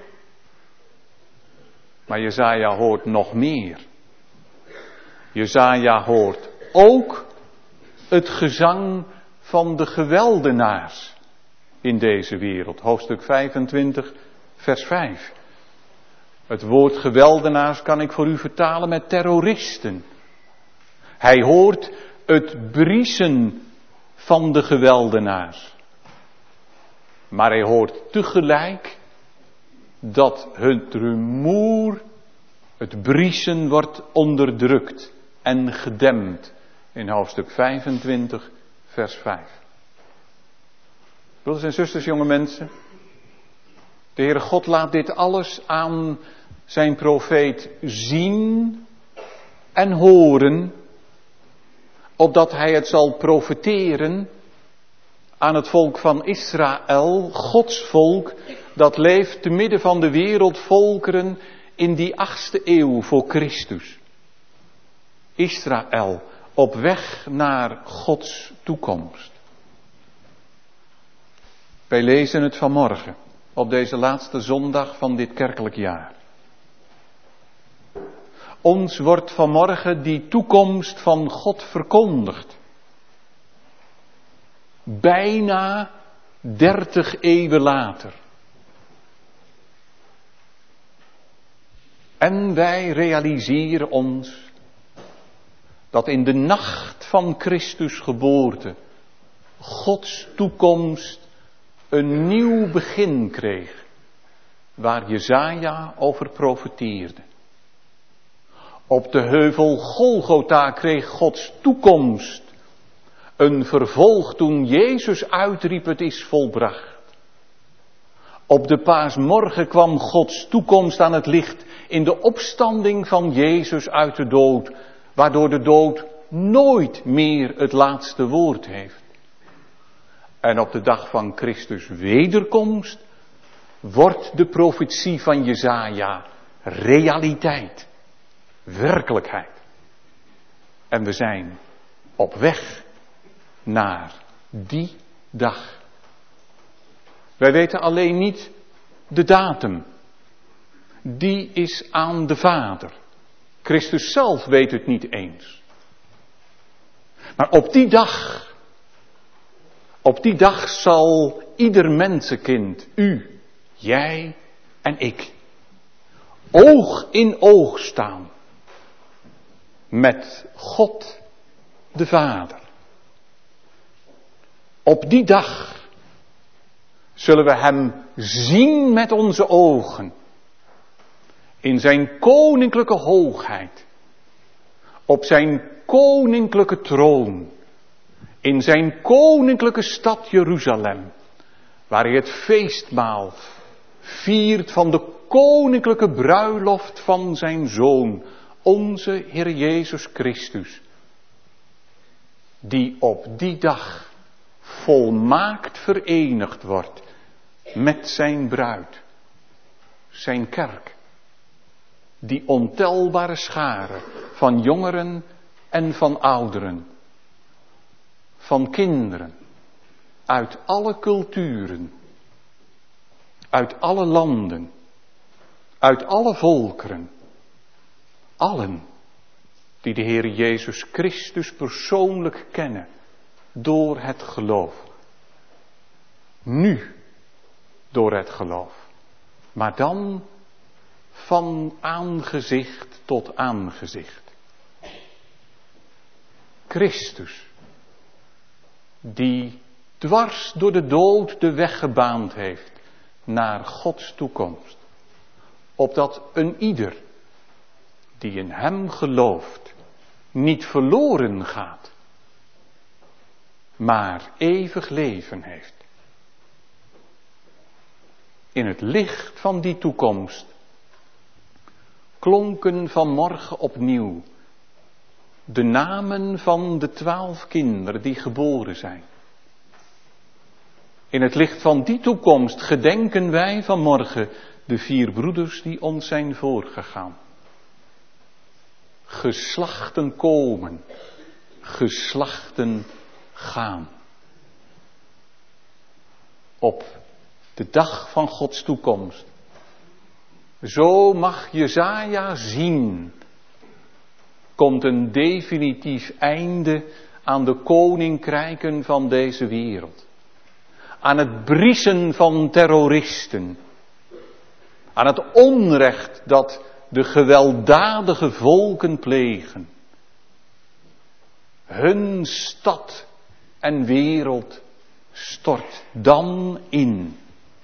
Maar Jesaja hoort nog meer. Jesaja hoort ook het gezang van de geweldenaars in deze wereld. Hoofdstuk vijfentwintig, vers vijf. Het woord geweldenaars kan ik voor u vertalen met terroristen. Hij hoort het briesen van de geweldenaars. Maar hij hoort tegelijk dat het rumoer, het briesen wordt onderdrukt en gedempt in hoofdstuk vijfentwintig, vers vijf. Broeders en zusters, jonge mensen, de Heere God laat dit alles aan zijn profeet zien en horen, opdat hij het zal profeteren aan het volk van Israël, Gods volk, dat leeft te midden van de wereldvolkeren in die achtste eeuw voor Christus. Israël, op weg naar Gods toekomst. Wij lezen het vanmorgen, op deze laatste zondag van dit kerkelijk jaar. Ons wordt vanmorgen die toekomst van God verkondigd. Bijna dertig eeuwen later. En wij realiseren ons dat in de nacht van Christus geboorte Gods toekomst een nieuw begin kreeg, waar Jesaja over profeteerde. Op de heuvel Golgotha kreeg Gods toekomst een vervolg toen Jezus uitriep, het is volbracht. Op de paasmorgen kwam Gods toekomst aan het licht in de opstanding van Jezus uit de dood, waardoor de dood nooit meer het laatste woord heeft. En op de dag van Christus wederkomst wordt de profetie van Jesaja realiteit, werkelijkheid. En we zijn op weg naar die dag. Wij weten alleen niet de datum. Die is aan de Vader. Christus zelf weet het niet eens. Maar op die dag, op die dag zal ieder mensenkind, u, jij en ik, oog in oog staan met God de Vader. Op die dag zullen we hem zien met onze ogen. In zijn koninklijke hoogheid. Op zijn koninklijke troon. In zijn koninklijke stad Jeruzalem. Waar hij het feestmaal viert van de koninklijke bruiloft van zijn Zoon. Onze Heer Jezus Christus. Die op die dag volmaakt verenigd wordt met zijn bruid. zijn kerk. Die ontelbare scharen van jongeren en van ouderen. Van kinderen. Uit alle culturen. Uit alle landen. Uit alle volkeren. Allen die de Heer Jezus Christus persoonlijk kennen. Door het geloof. Nu door het geloof. Maar dan van aangezicht tot aangezicht. Christus, die dwars door de dood de weg gebaand heeft naar Gods toekomst. Opdat een ieder die in hem gelooft niet verloren gaat, maar eeuwig leven heeft. In het licht van die toekomst klonken vanmorgen opnieuw de namen van de twaalf kinderen die geboren zijn. In het licht van die toekomst gedenken wij vanmorgen de vier broeders die ons zijn voorgegaan. Geslachten komen, geslachten gaan. Op de dag van Gods toekomst. Zo mag Jesaja zien. Komt een definitief einde aan de koninkrijken van deze wereld. Aan het briesen van terroristen. Aan het onrecht dat de gewelddadige volken plegen. Hun stad en wereld stort dan in.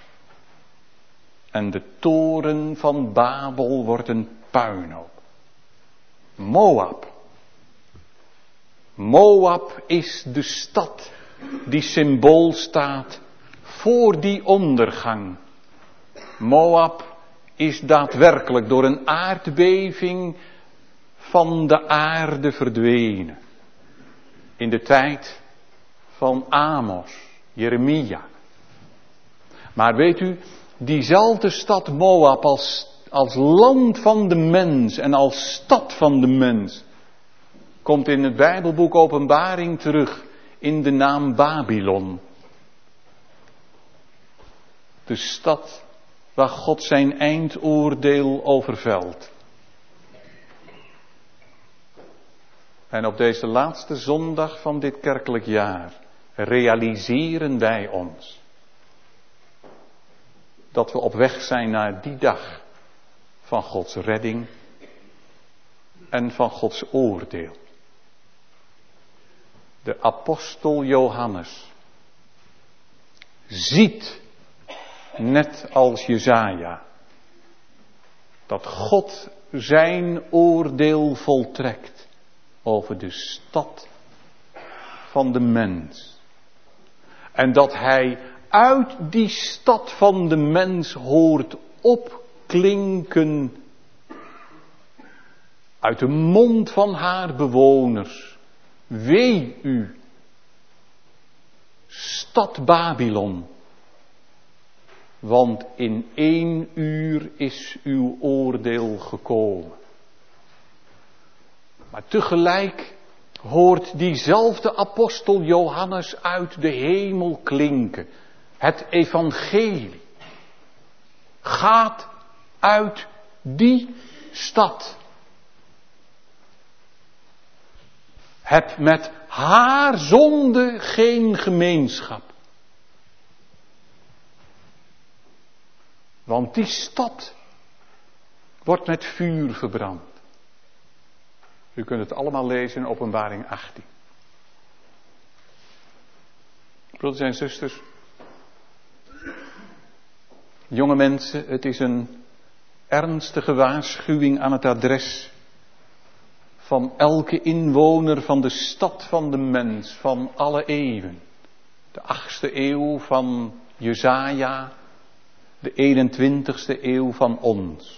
En de toren van Babel wordt een puinhoop. Moab. Moab is de stad die symbool staat voor die ondergang. Moab is daadwerkelijk door een aardbeving van de aarde verdwenen. In de tijd van Amos, Jeremia. Maar weet u, diezelfde stad Moab als, als land van de mens en als stad van de mens, komt in het Bijbelboek Openbaring terug in de naam Babylon. De stad waar God zijn eindoordeel over velt. En op deze laatste zondag van dit kerkelijk jaar realiseren wij ons dat we op weg zijn naar die dag van Gods redding en van Gods oordeel. De apostel Johannes ziet, net als Jesaja, dat God zijn oordeel voltrekt over de stad van de mens. En dat hij uit die stad van de mens hoort opklinken uit de mond van haar bewoners. Wee u, stad Babylon, want in één uur is uw oordeel gekomen. Maar tegelijk hoort diezelfde apostel Johannes uit de hemel klinken. Het evangelie gaat uit die stad. Heb met haar zonde geen gemeenschap. Want die stad wordt met vuur verbrand. U kunt het allemaal lezen in Openbaring achttien. Broeders en zusters. Jonge mensen, het is een ernstige waarschuwing aan het adres van elke inwoner van de stad van de mens van alle eeuwen. De achtste eeuw van Jesaja, de eenentwintigste eeuw van ons.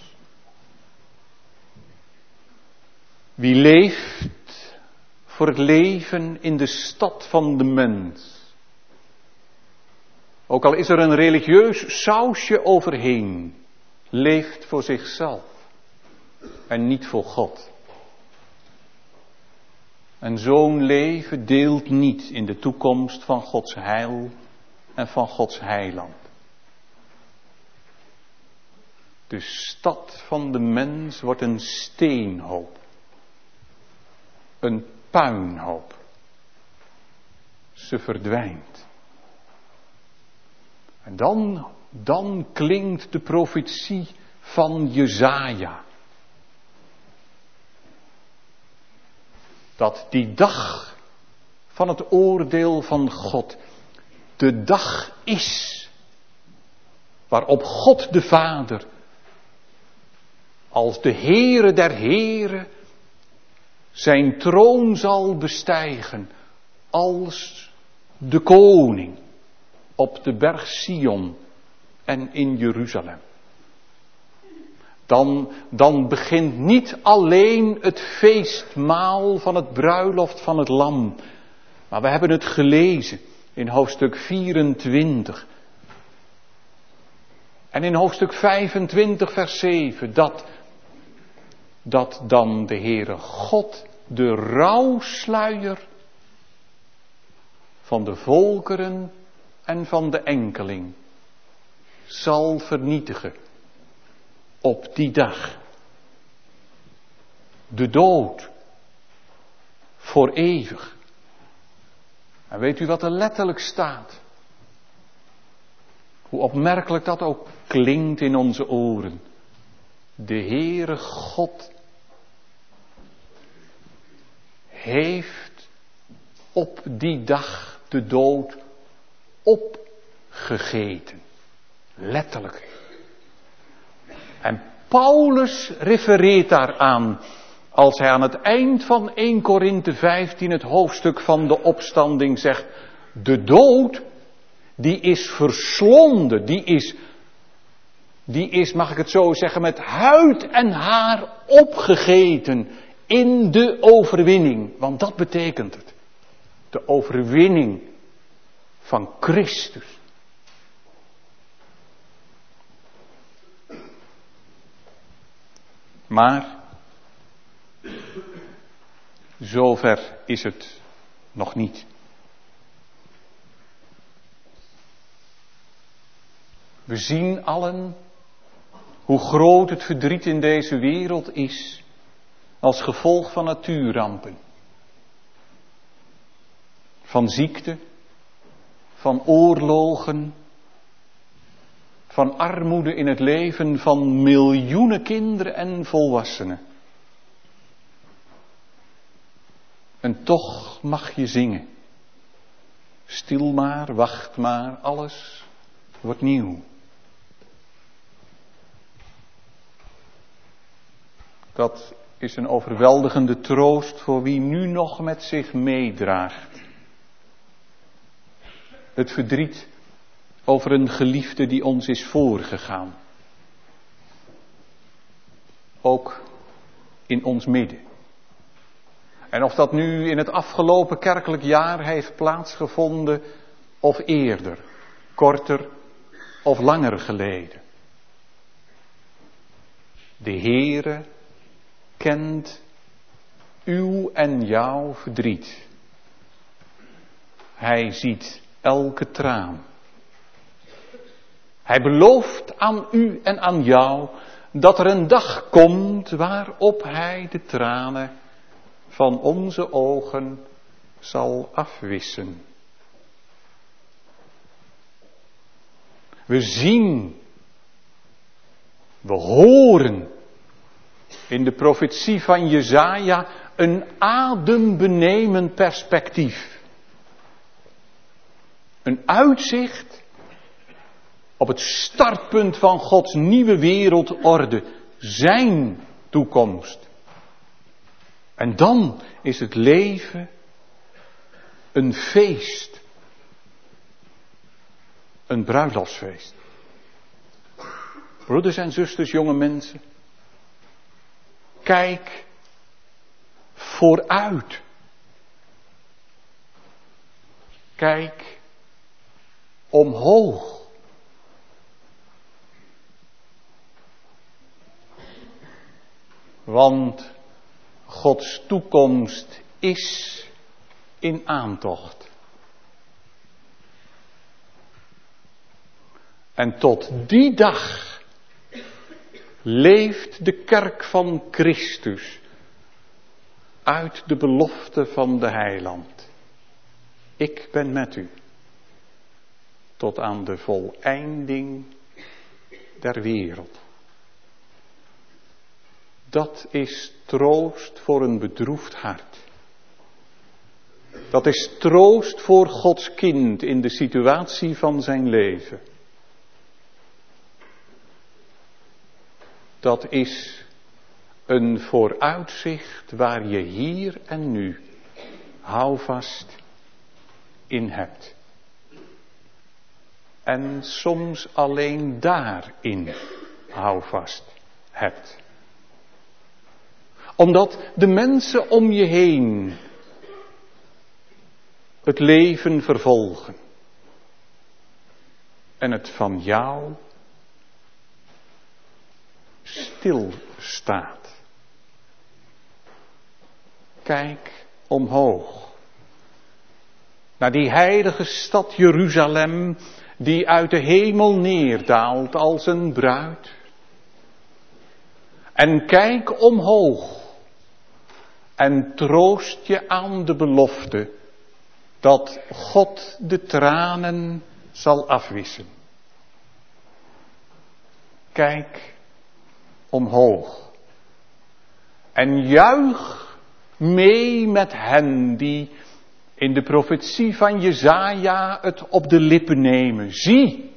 Wie leeft voor het leven in de stad van de mens? Ook al is er een religieus sausje overheen. leeft voor zichzelf en niet voor God. En zo'n leven deelt niet in de toekomst van Gods heil en van Gods heiland. De stad van de mens wordt een steenhoop. Een puinhoop. Ze verdwijnt. En dan, dan klinkt de profetie van Jesaja. Dat die dag van het oordeel van God de dag is waarop God de Vader als de Heere der Heren zijn troon zal bestijgen als de koning op de berg Sion en in Jeruzalem. Dan, dan begint niet alleen het feestmaal van het bruiloft van het lam. Maar we hebben het gelezen in hoofdstuk vierentwintig. En in hoofdstuk vijfentwintig vers zeven. Dat, dat dan de Heere God de rouwsluier van de volkeren en van de enkeling zal vernietigen. Op die dag. De dood. Voor eeuwig. En weet u wat er letterlijk staat? Hoe opmerkelijk dat ook klinkt in onze oren. De Heere God heeft op die dag de dood opgegeten. Letterlijk. En Paulus refereert daaraan als hij aan het eind van eerste Korinthe vijftien het hoofdstuk van de opstanding zegt. De dood, die is verslonden, die is, die is, mag ik het zo zeggen, met huid en haar opgegeten in de overwinning. Want dat betekent het. De overwinning van Christus. Maar, zover is het nog niet. We zien allen hoe groot het verdriet in deze wereld is als gevolg van natuurrampen. Van ziekte, van oorlogen, van armoede in het leven van miljoenen kinderen en volwassenen. En toch mag je zingen. Stil maar, wacht maar, alles wordt nieuw. Dat is een overweldigende troost voor wie nu nog met zich meedraagt. Het verdriet over een geliefde die ons is voorgegaan. Ook in ons midden. En of dat nu in het afgelopen kerkelijk jaar heeft plaatsgevonden of eerder, korter of langer geleden. De Heere kent uw en jouw verdriet. Hij ziet elke traan. Hij belooft aan u en aan jou dat er een dag komt waarop hij de tranen van onze ogen zal afwissen. We zien, we horen in de profetie van Jesaja een adembenemend perspectief. Een uitzicht op het startpunt van Gods nieuwe wereldorde, zijn toekomst. En dan is het leven een feest. Een bruiloftsfeest. Broeders en zusters, jonge mensen. Kijk vooruit. Kijk omhoog. Want Gods toekomst is in aantocht. En tot die dag leeft de kerk van Christus uit de belofte van de Heiland. Ik ben met u tot aan de voleinding der wereld. Dat is troost voor een bedroefd hart. Dat is troost voor Gods kind in de situatie van zijn leven. Dat is een vooruitzicht waar je hier en nu houvast in hebt. En soms alleen daarin houvast hebt. Omdat de mensen om je heen het leven vervolgen. En het van jou stilstaat. Kijk omhoog. Naar die heilige stad Jeruzalem, die uit de hemel neerdaalt als een bruid. En kijk omhoog. En troost je aan de belofte dat God de tranen zal afwissen. Kijk omhoog. En juich mee met hen die in de profetie van Jesaja het op de lippen nemen. Zie,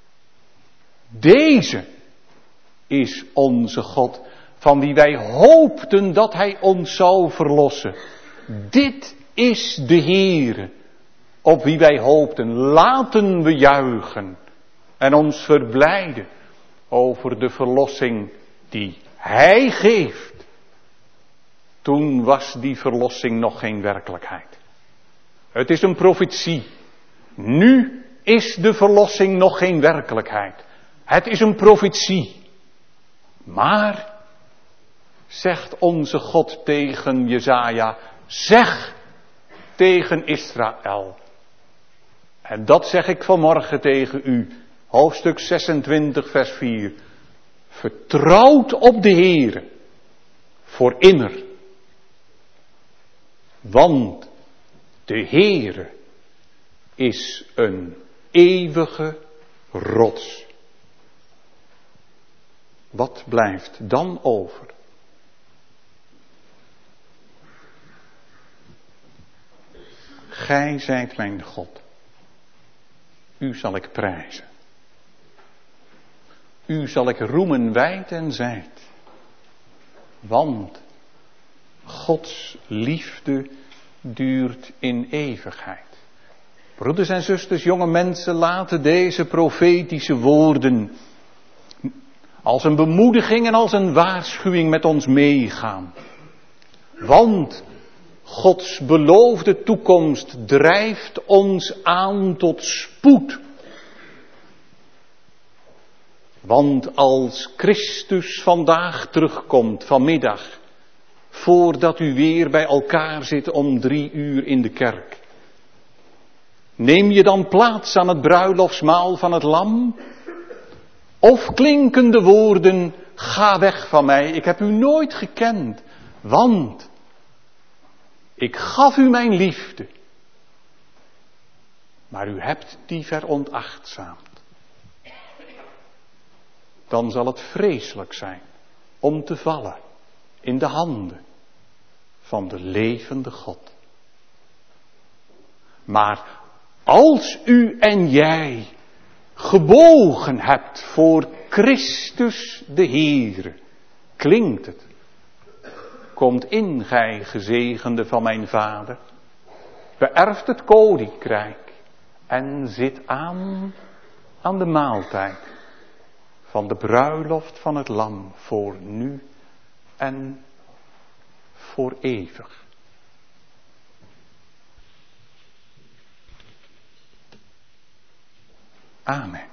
deze is onze God, van wie wij hoopten dat hij ons zou verlossen. Dit is de Heere, op wie wij hoopten. Laten we juichen en ons verblijden over de verlossing die hij geeft. Toen was die verlossing nog geen werkelijkheid. Het is een profetie. Nu is de verlossing nog geen werkelijkheid. Het is een profetie. Maar, zegt onze God tegen Jesaja, zeg tegen Israël. En dat zeg ik vanmorgen tegen u. Hoofdstuk zesentwintig vers vier. Vertrouwt op de Heere. Voor immer. Want de Heere is een eeuwige rots. Wat blijft dan over? Gij zijt mijn God. U zal ik prijzen. U zal ik roemen wijd en zijd. Want Gods liefde duurt in eeuwigheid. Broeders en zusters, jonge mensen, laten deze profetische woorden als een bemoediging en als een waarschuwing met ons meegaan. Want Gods beloofde toekomst drijft ons aan tot spoed. Want als Christus vandaag terugkomt, vanmiddag, voordat u weer bij elkaar zit om drie uur in de kerk, neem je dan plaats aan het bruiloftsmaal van het lam? Of klinken de woorden, ga weg van mij, ik heb u nooit gekend, want ik gaf u mijn liefde, maar u hebt die veronachtzaamd. Dan zal het vreselijk zijn om te vallen in de handen van de levende God. Maar als u en jij gebogen hebt voor Christus de Heere, klinkt het. Komt in, gij gezegende van mijn vader, beërft het koninkrijk en zit aan aan de maaltijd van de bruiloft van het lam voor nu en voor eeuwig. Amen.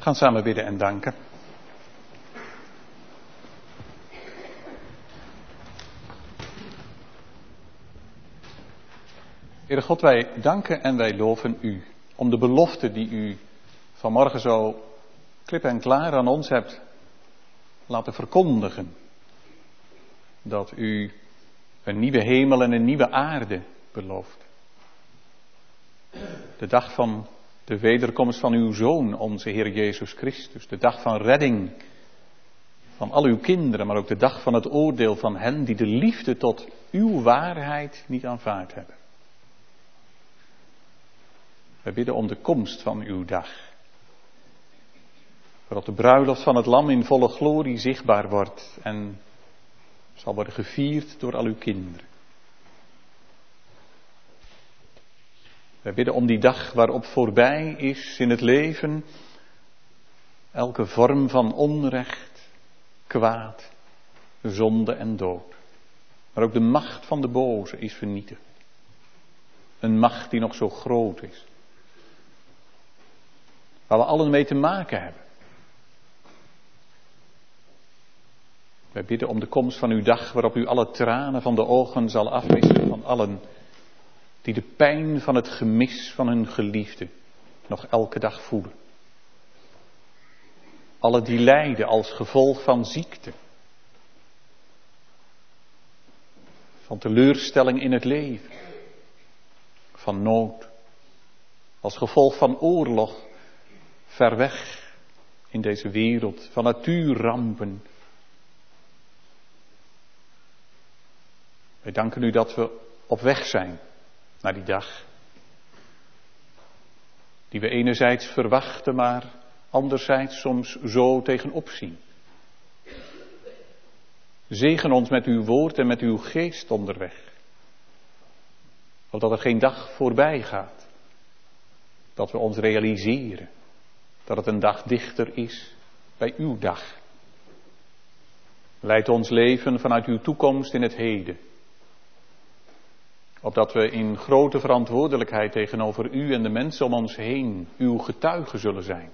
We gaan samen bidden en danken. Heere God, wij danken en wij loven u om de belofte die u vanmorgen zo klip en klaar aan ons hebt laten verkondigen. Dat u een nieuwe hemel en een nieuwe aarde belooft. De dag van de wederkomst van uw Zoon, onze Heer Jezus Christus. De dag van redding van al uw kinderen, maar ook de dag van het oordeel van hen die de liefde tot uw waarheid niet aanvaard hebben. Wij bidden om de komst van uw dag. Waarop de bruiloft van het lam in volle glorie zichtbaar wordt en zal worden gevierd door al uw kinderen. Wij bidden om die dag waarop voorbij is in het leven elke vorm van onrecht, kwaad, zonde en dood. Maar ook de macht van de boze is vernietigd. Een macht die nog zo groot is. Waar we allen mee te maken hebben. Wij bidden om de komst van uw dag waarop u alle tranen van de ogen zal afwissen van allen die de pijn van het gemis van hun geliefde nog elke dag voelen. Alle die lijden als gevolg van ziekte, van teleurstelling in het leven, van nood, als gevolg van oorlog, ver weg in deze wereld, van natuurrampen. Wij danken u dat we op weg zijn naar die dag. Die we enerzijds verwachten, maar anderzijds soms zo tegenop zien. Zegen ons met uw woord en met uw geest onderweg. Opdat er geen dag voorbij gaat. Dat we ons realiseren dat het een dag dichter is bij uw dag. Leid ons leven vanuit uw toekomst in het heden. Opdat we in grote verantwoordelijkheid tegenover u en de mensen om ons heen uw getuigen zullen zijn.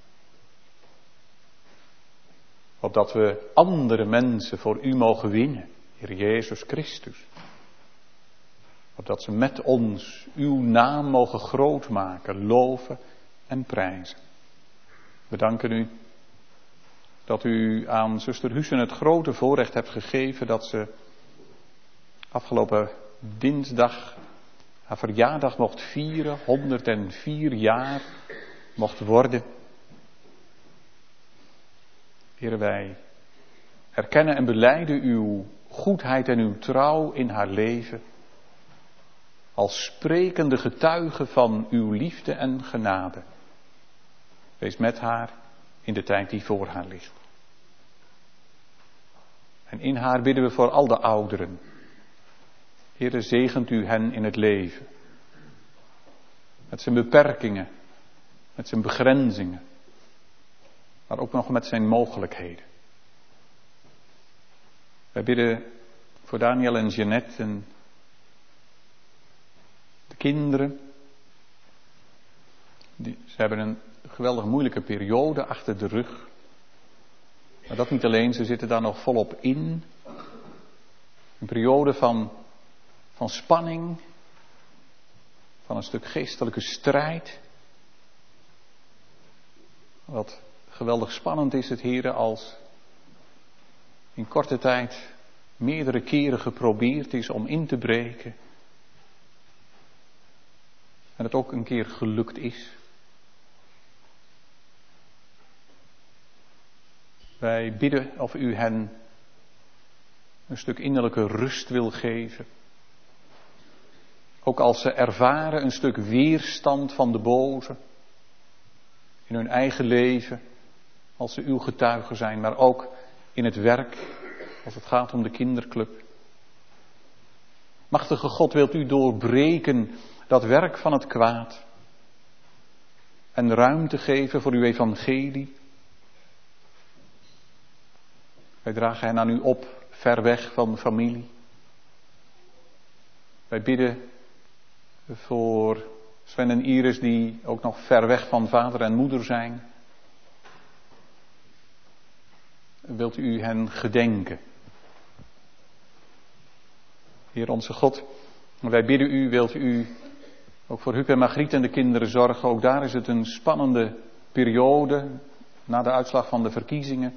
Opdat we andere mensen voor u mogen winnen, Heer Jezus Christus. Opdat ze met ons uw naam mogen groot maken, loven en prijzen. We danken u dat u aan zuster Hussen het grote voorrecht hebt gegeven dat ze afgelopen dinsdag haar verjaardag mocht vieren, honderdvier jaar mocht worden. Heere, wij erkennen en belijden uw goedheid en uw trouw in haar leven, als sprekende getuige van uw liefde en genade. Wees met haar in de tijd die voor haar ligt. En in haar bidden we voor al de ouderen. Heere, zegent u hen in het leven. Met zijn beperkingen, met zijn begrenzingen, maar ook nog met zijn mogelijkheden. Wij bidden voor Daniel en Jeannette en de kinderen. Die, ze hebben een geweldig moeilijke periode achter de rug. Maar dat niet alleen, ze zitten daar nog volop in. Een periode van, van spanning, van een stuk geestelijke strijd. Wat geweldig spannend is het, heren, als in korte tijd meerdere keren geprobeerd is om in te breken. En het ook een keer gelukt is. Wij bidden of u hen een stuk innerlijke rust wil geven. Ook als ze ervaren een stuk weerstand van de boze. In hun eigen leven, als ze uw getuigen zijn, maar ook in het werk, als het gaat om de kinderclub. Machtige God, wilt u doorbreken dat werk van het kwaad en ruimte geven voor uw evangelie. Wij dragen hen aan u op, ver weg van familie. Wij bidden voor Sven en Iris die ook nog ver weg van vader en moeder zijn. wilt u hen gedenken. Heer onze God, wij bidden u, wilt u ook voor Huub en Margriet en de kinderen zorgen. Ook daar is het een spannende periode na de uitslag van de verkiezingen.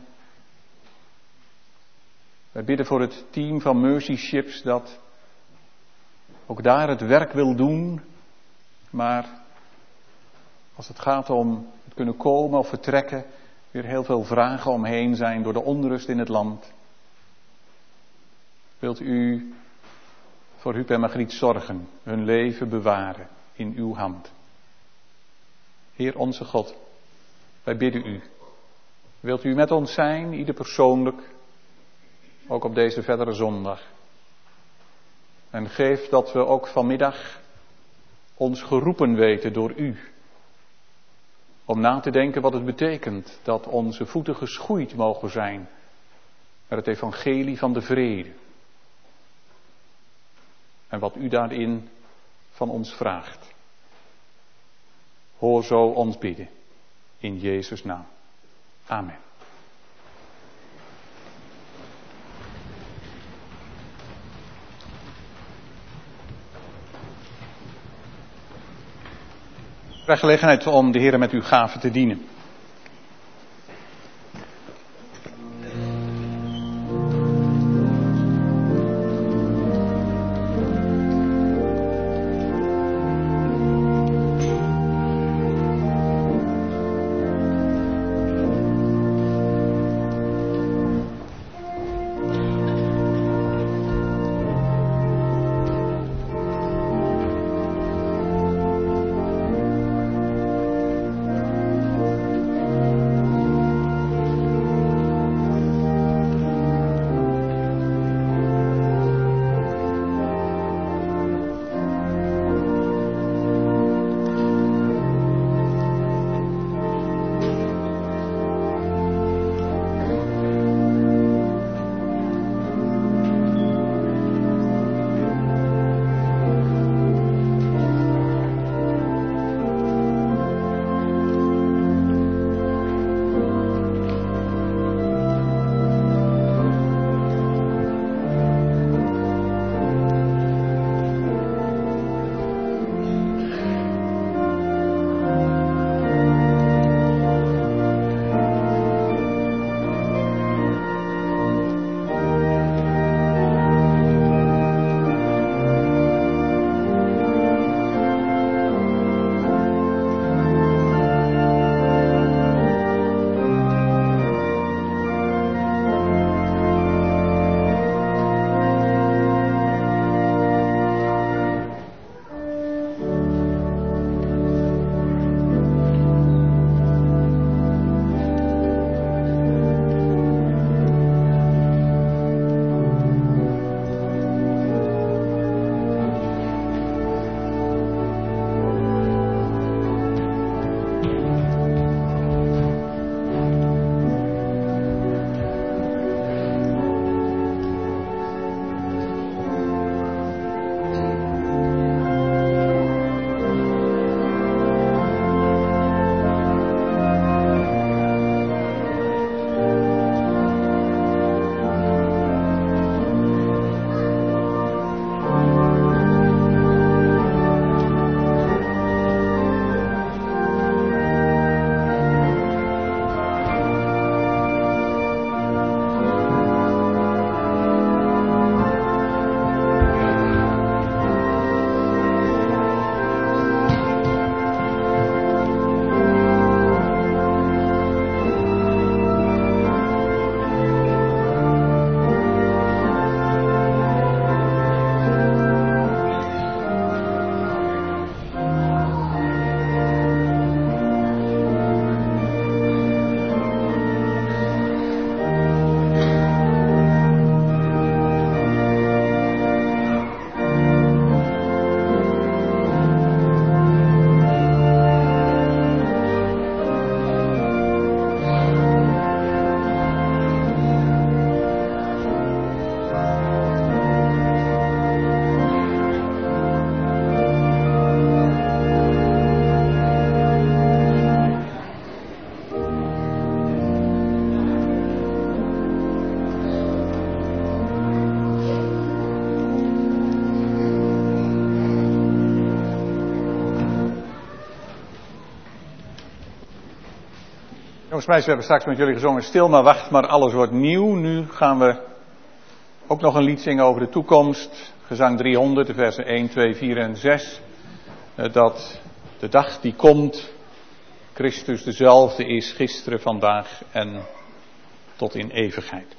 Wij bidden voor het team van Mercy Ships dat ook daar het werk wil doen, maar als het gaat om het kunnen komen of vertrekken, weer heel veel vragen omheen zijn door de onrust in het land. Wilt u voor Huub en Margriet zorgen, hun leven bewaren in uw hand. Heer onze God, wij bidden u. Wilt u met ons zijn, ieder persoonlijk, ook op deze verdere zondag. En geef dat we ook vanmiddag ons geroepen weten door u. Om na te denken wat het betekent dat onze voeten geschoeid mogen zijn met het evangelie van de vrede. En wat u daarin van ons vraagt. Hoor zo ons bidden. In Jezus' naam. Amen. Ik krijg gelegenheid om de Heer met uw gaven te dienen. Jongensmeisjes, we hebben straks met jullie gezongen Stil maar wacht, maar alles wordt nieuw. Nu gaan we ook nog een lied zingen over de toekomst. Gezang driehonderd, de versen één, twee, vier en zes. Dat de dag die komt, Christus dezelfde is gisteren, vandaag en tot in eeuwigheid.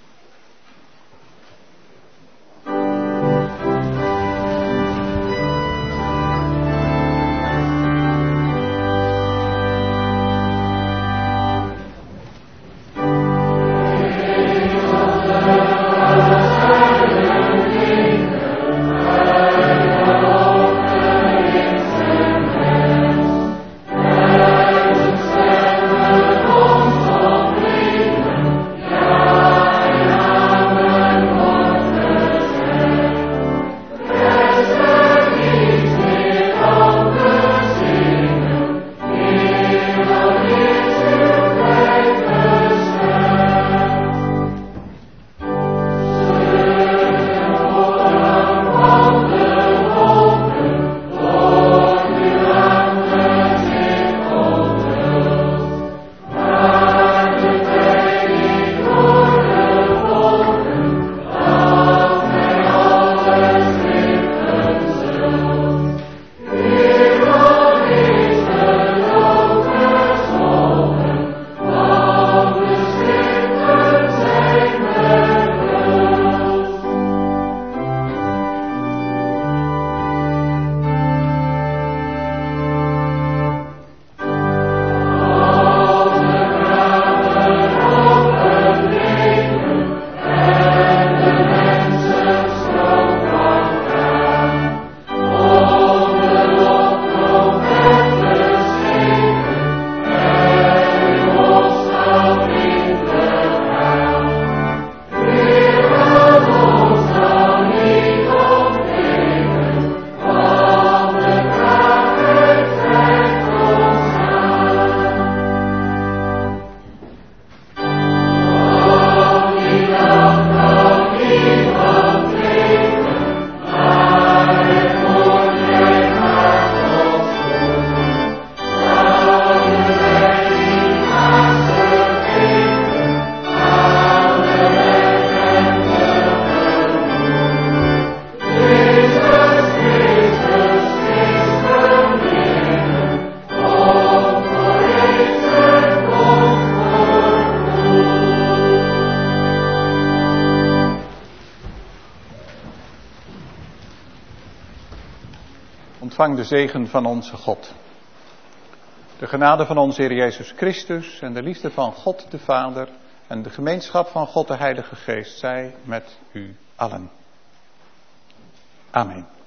Ontvang de zegen van onze God. De genade van onze Heer Jezus Christus en de liefde van God de Vader en de gemeenschap van God de Heilige Geest zij met u allen. Amen.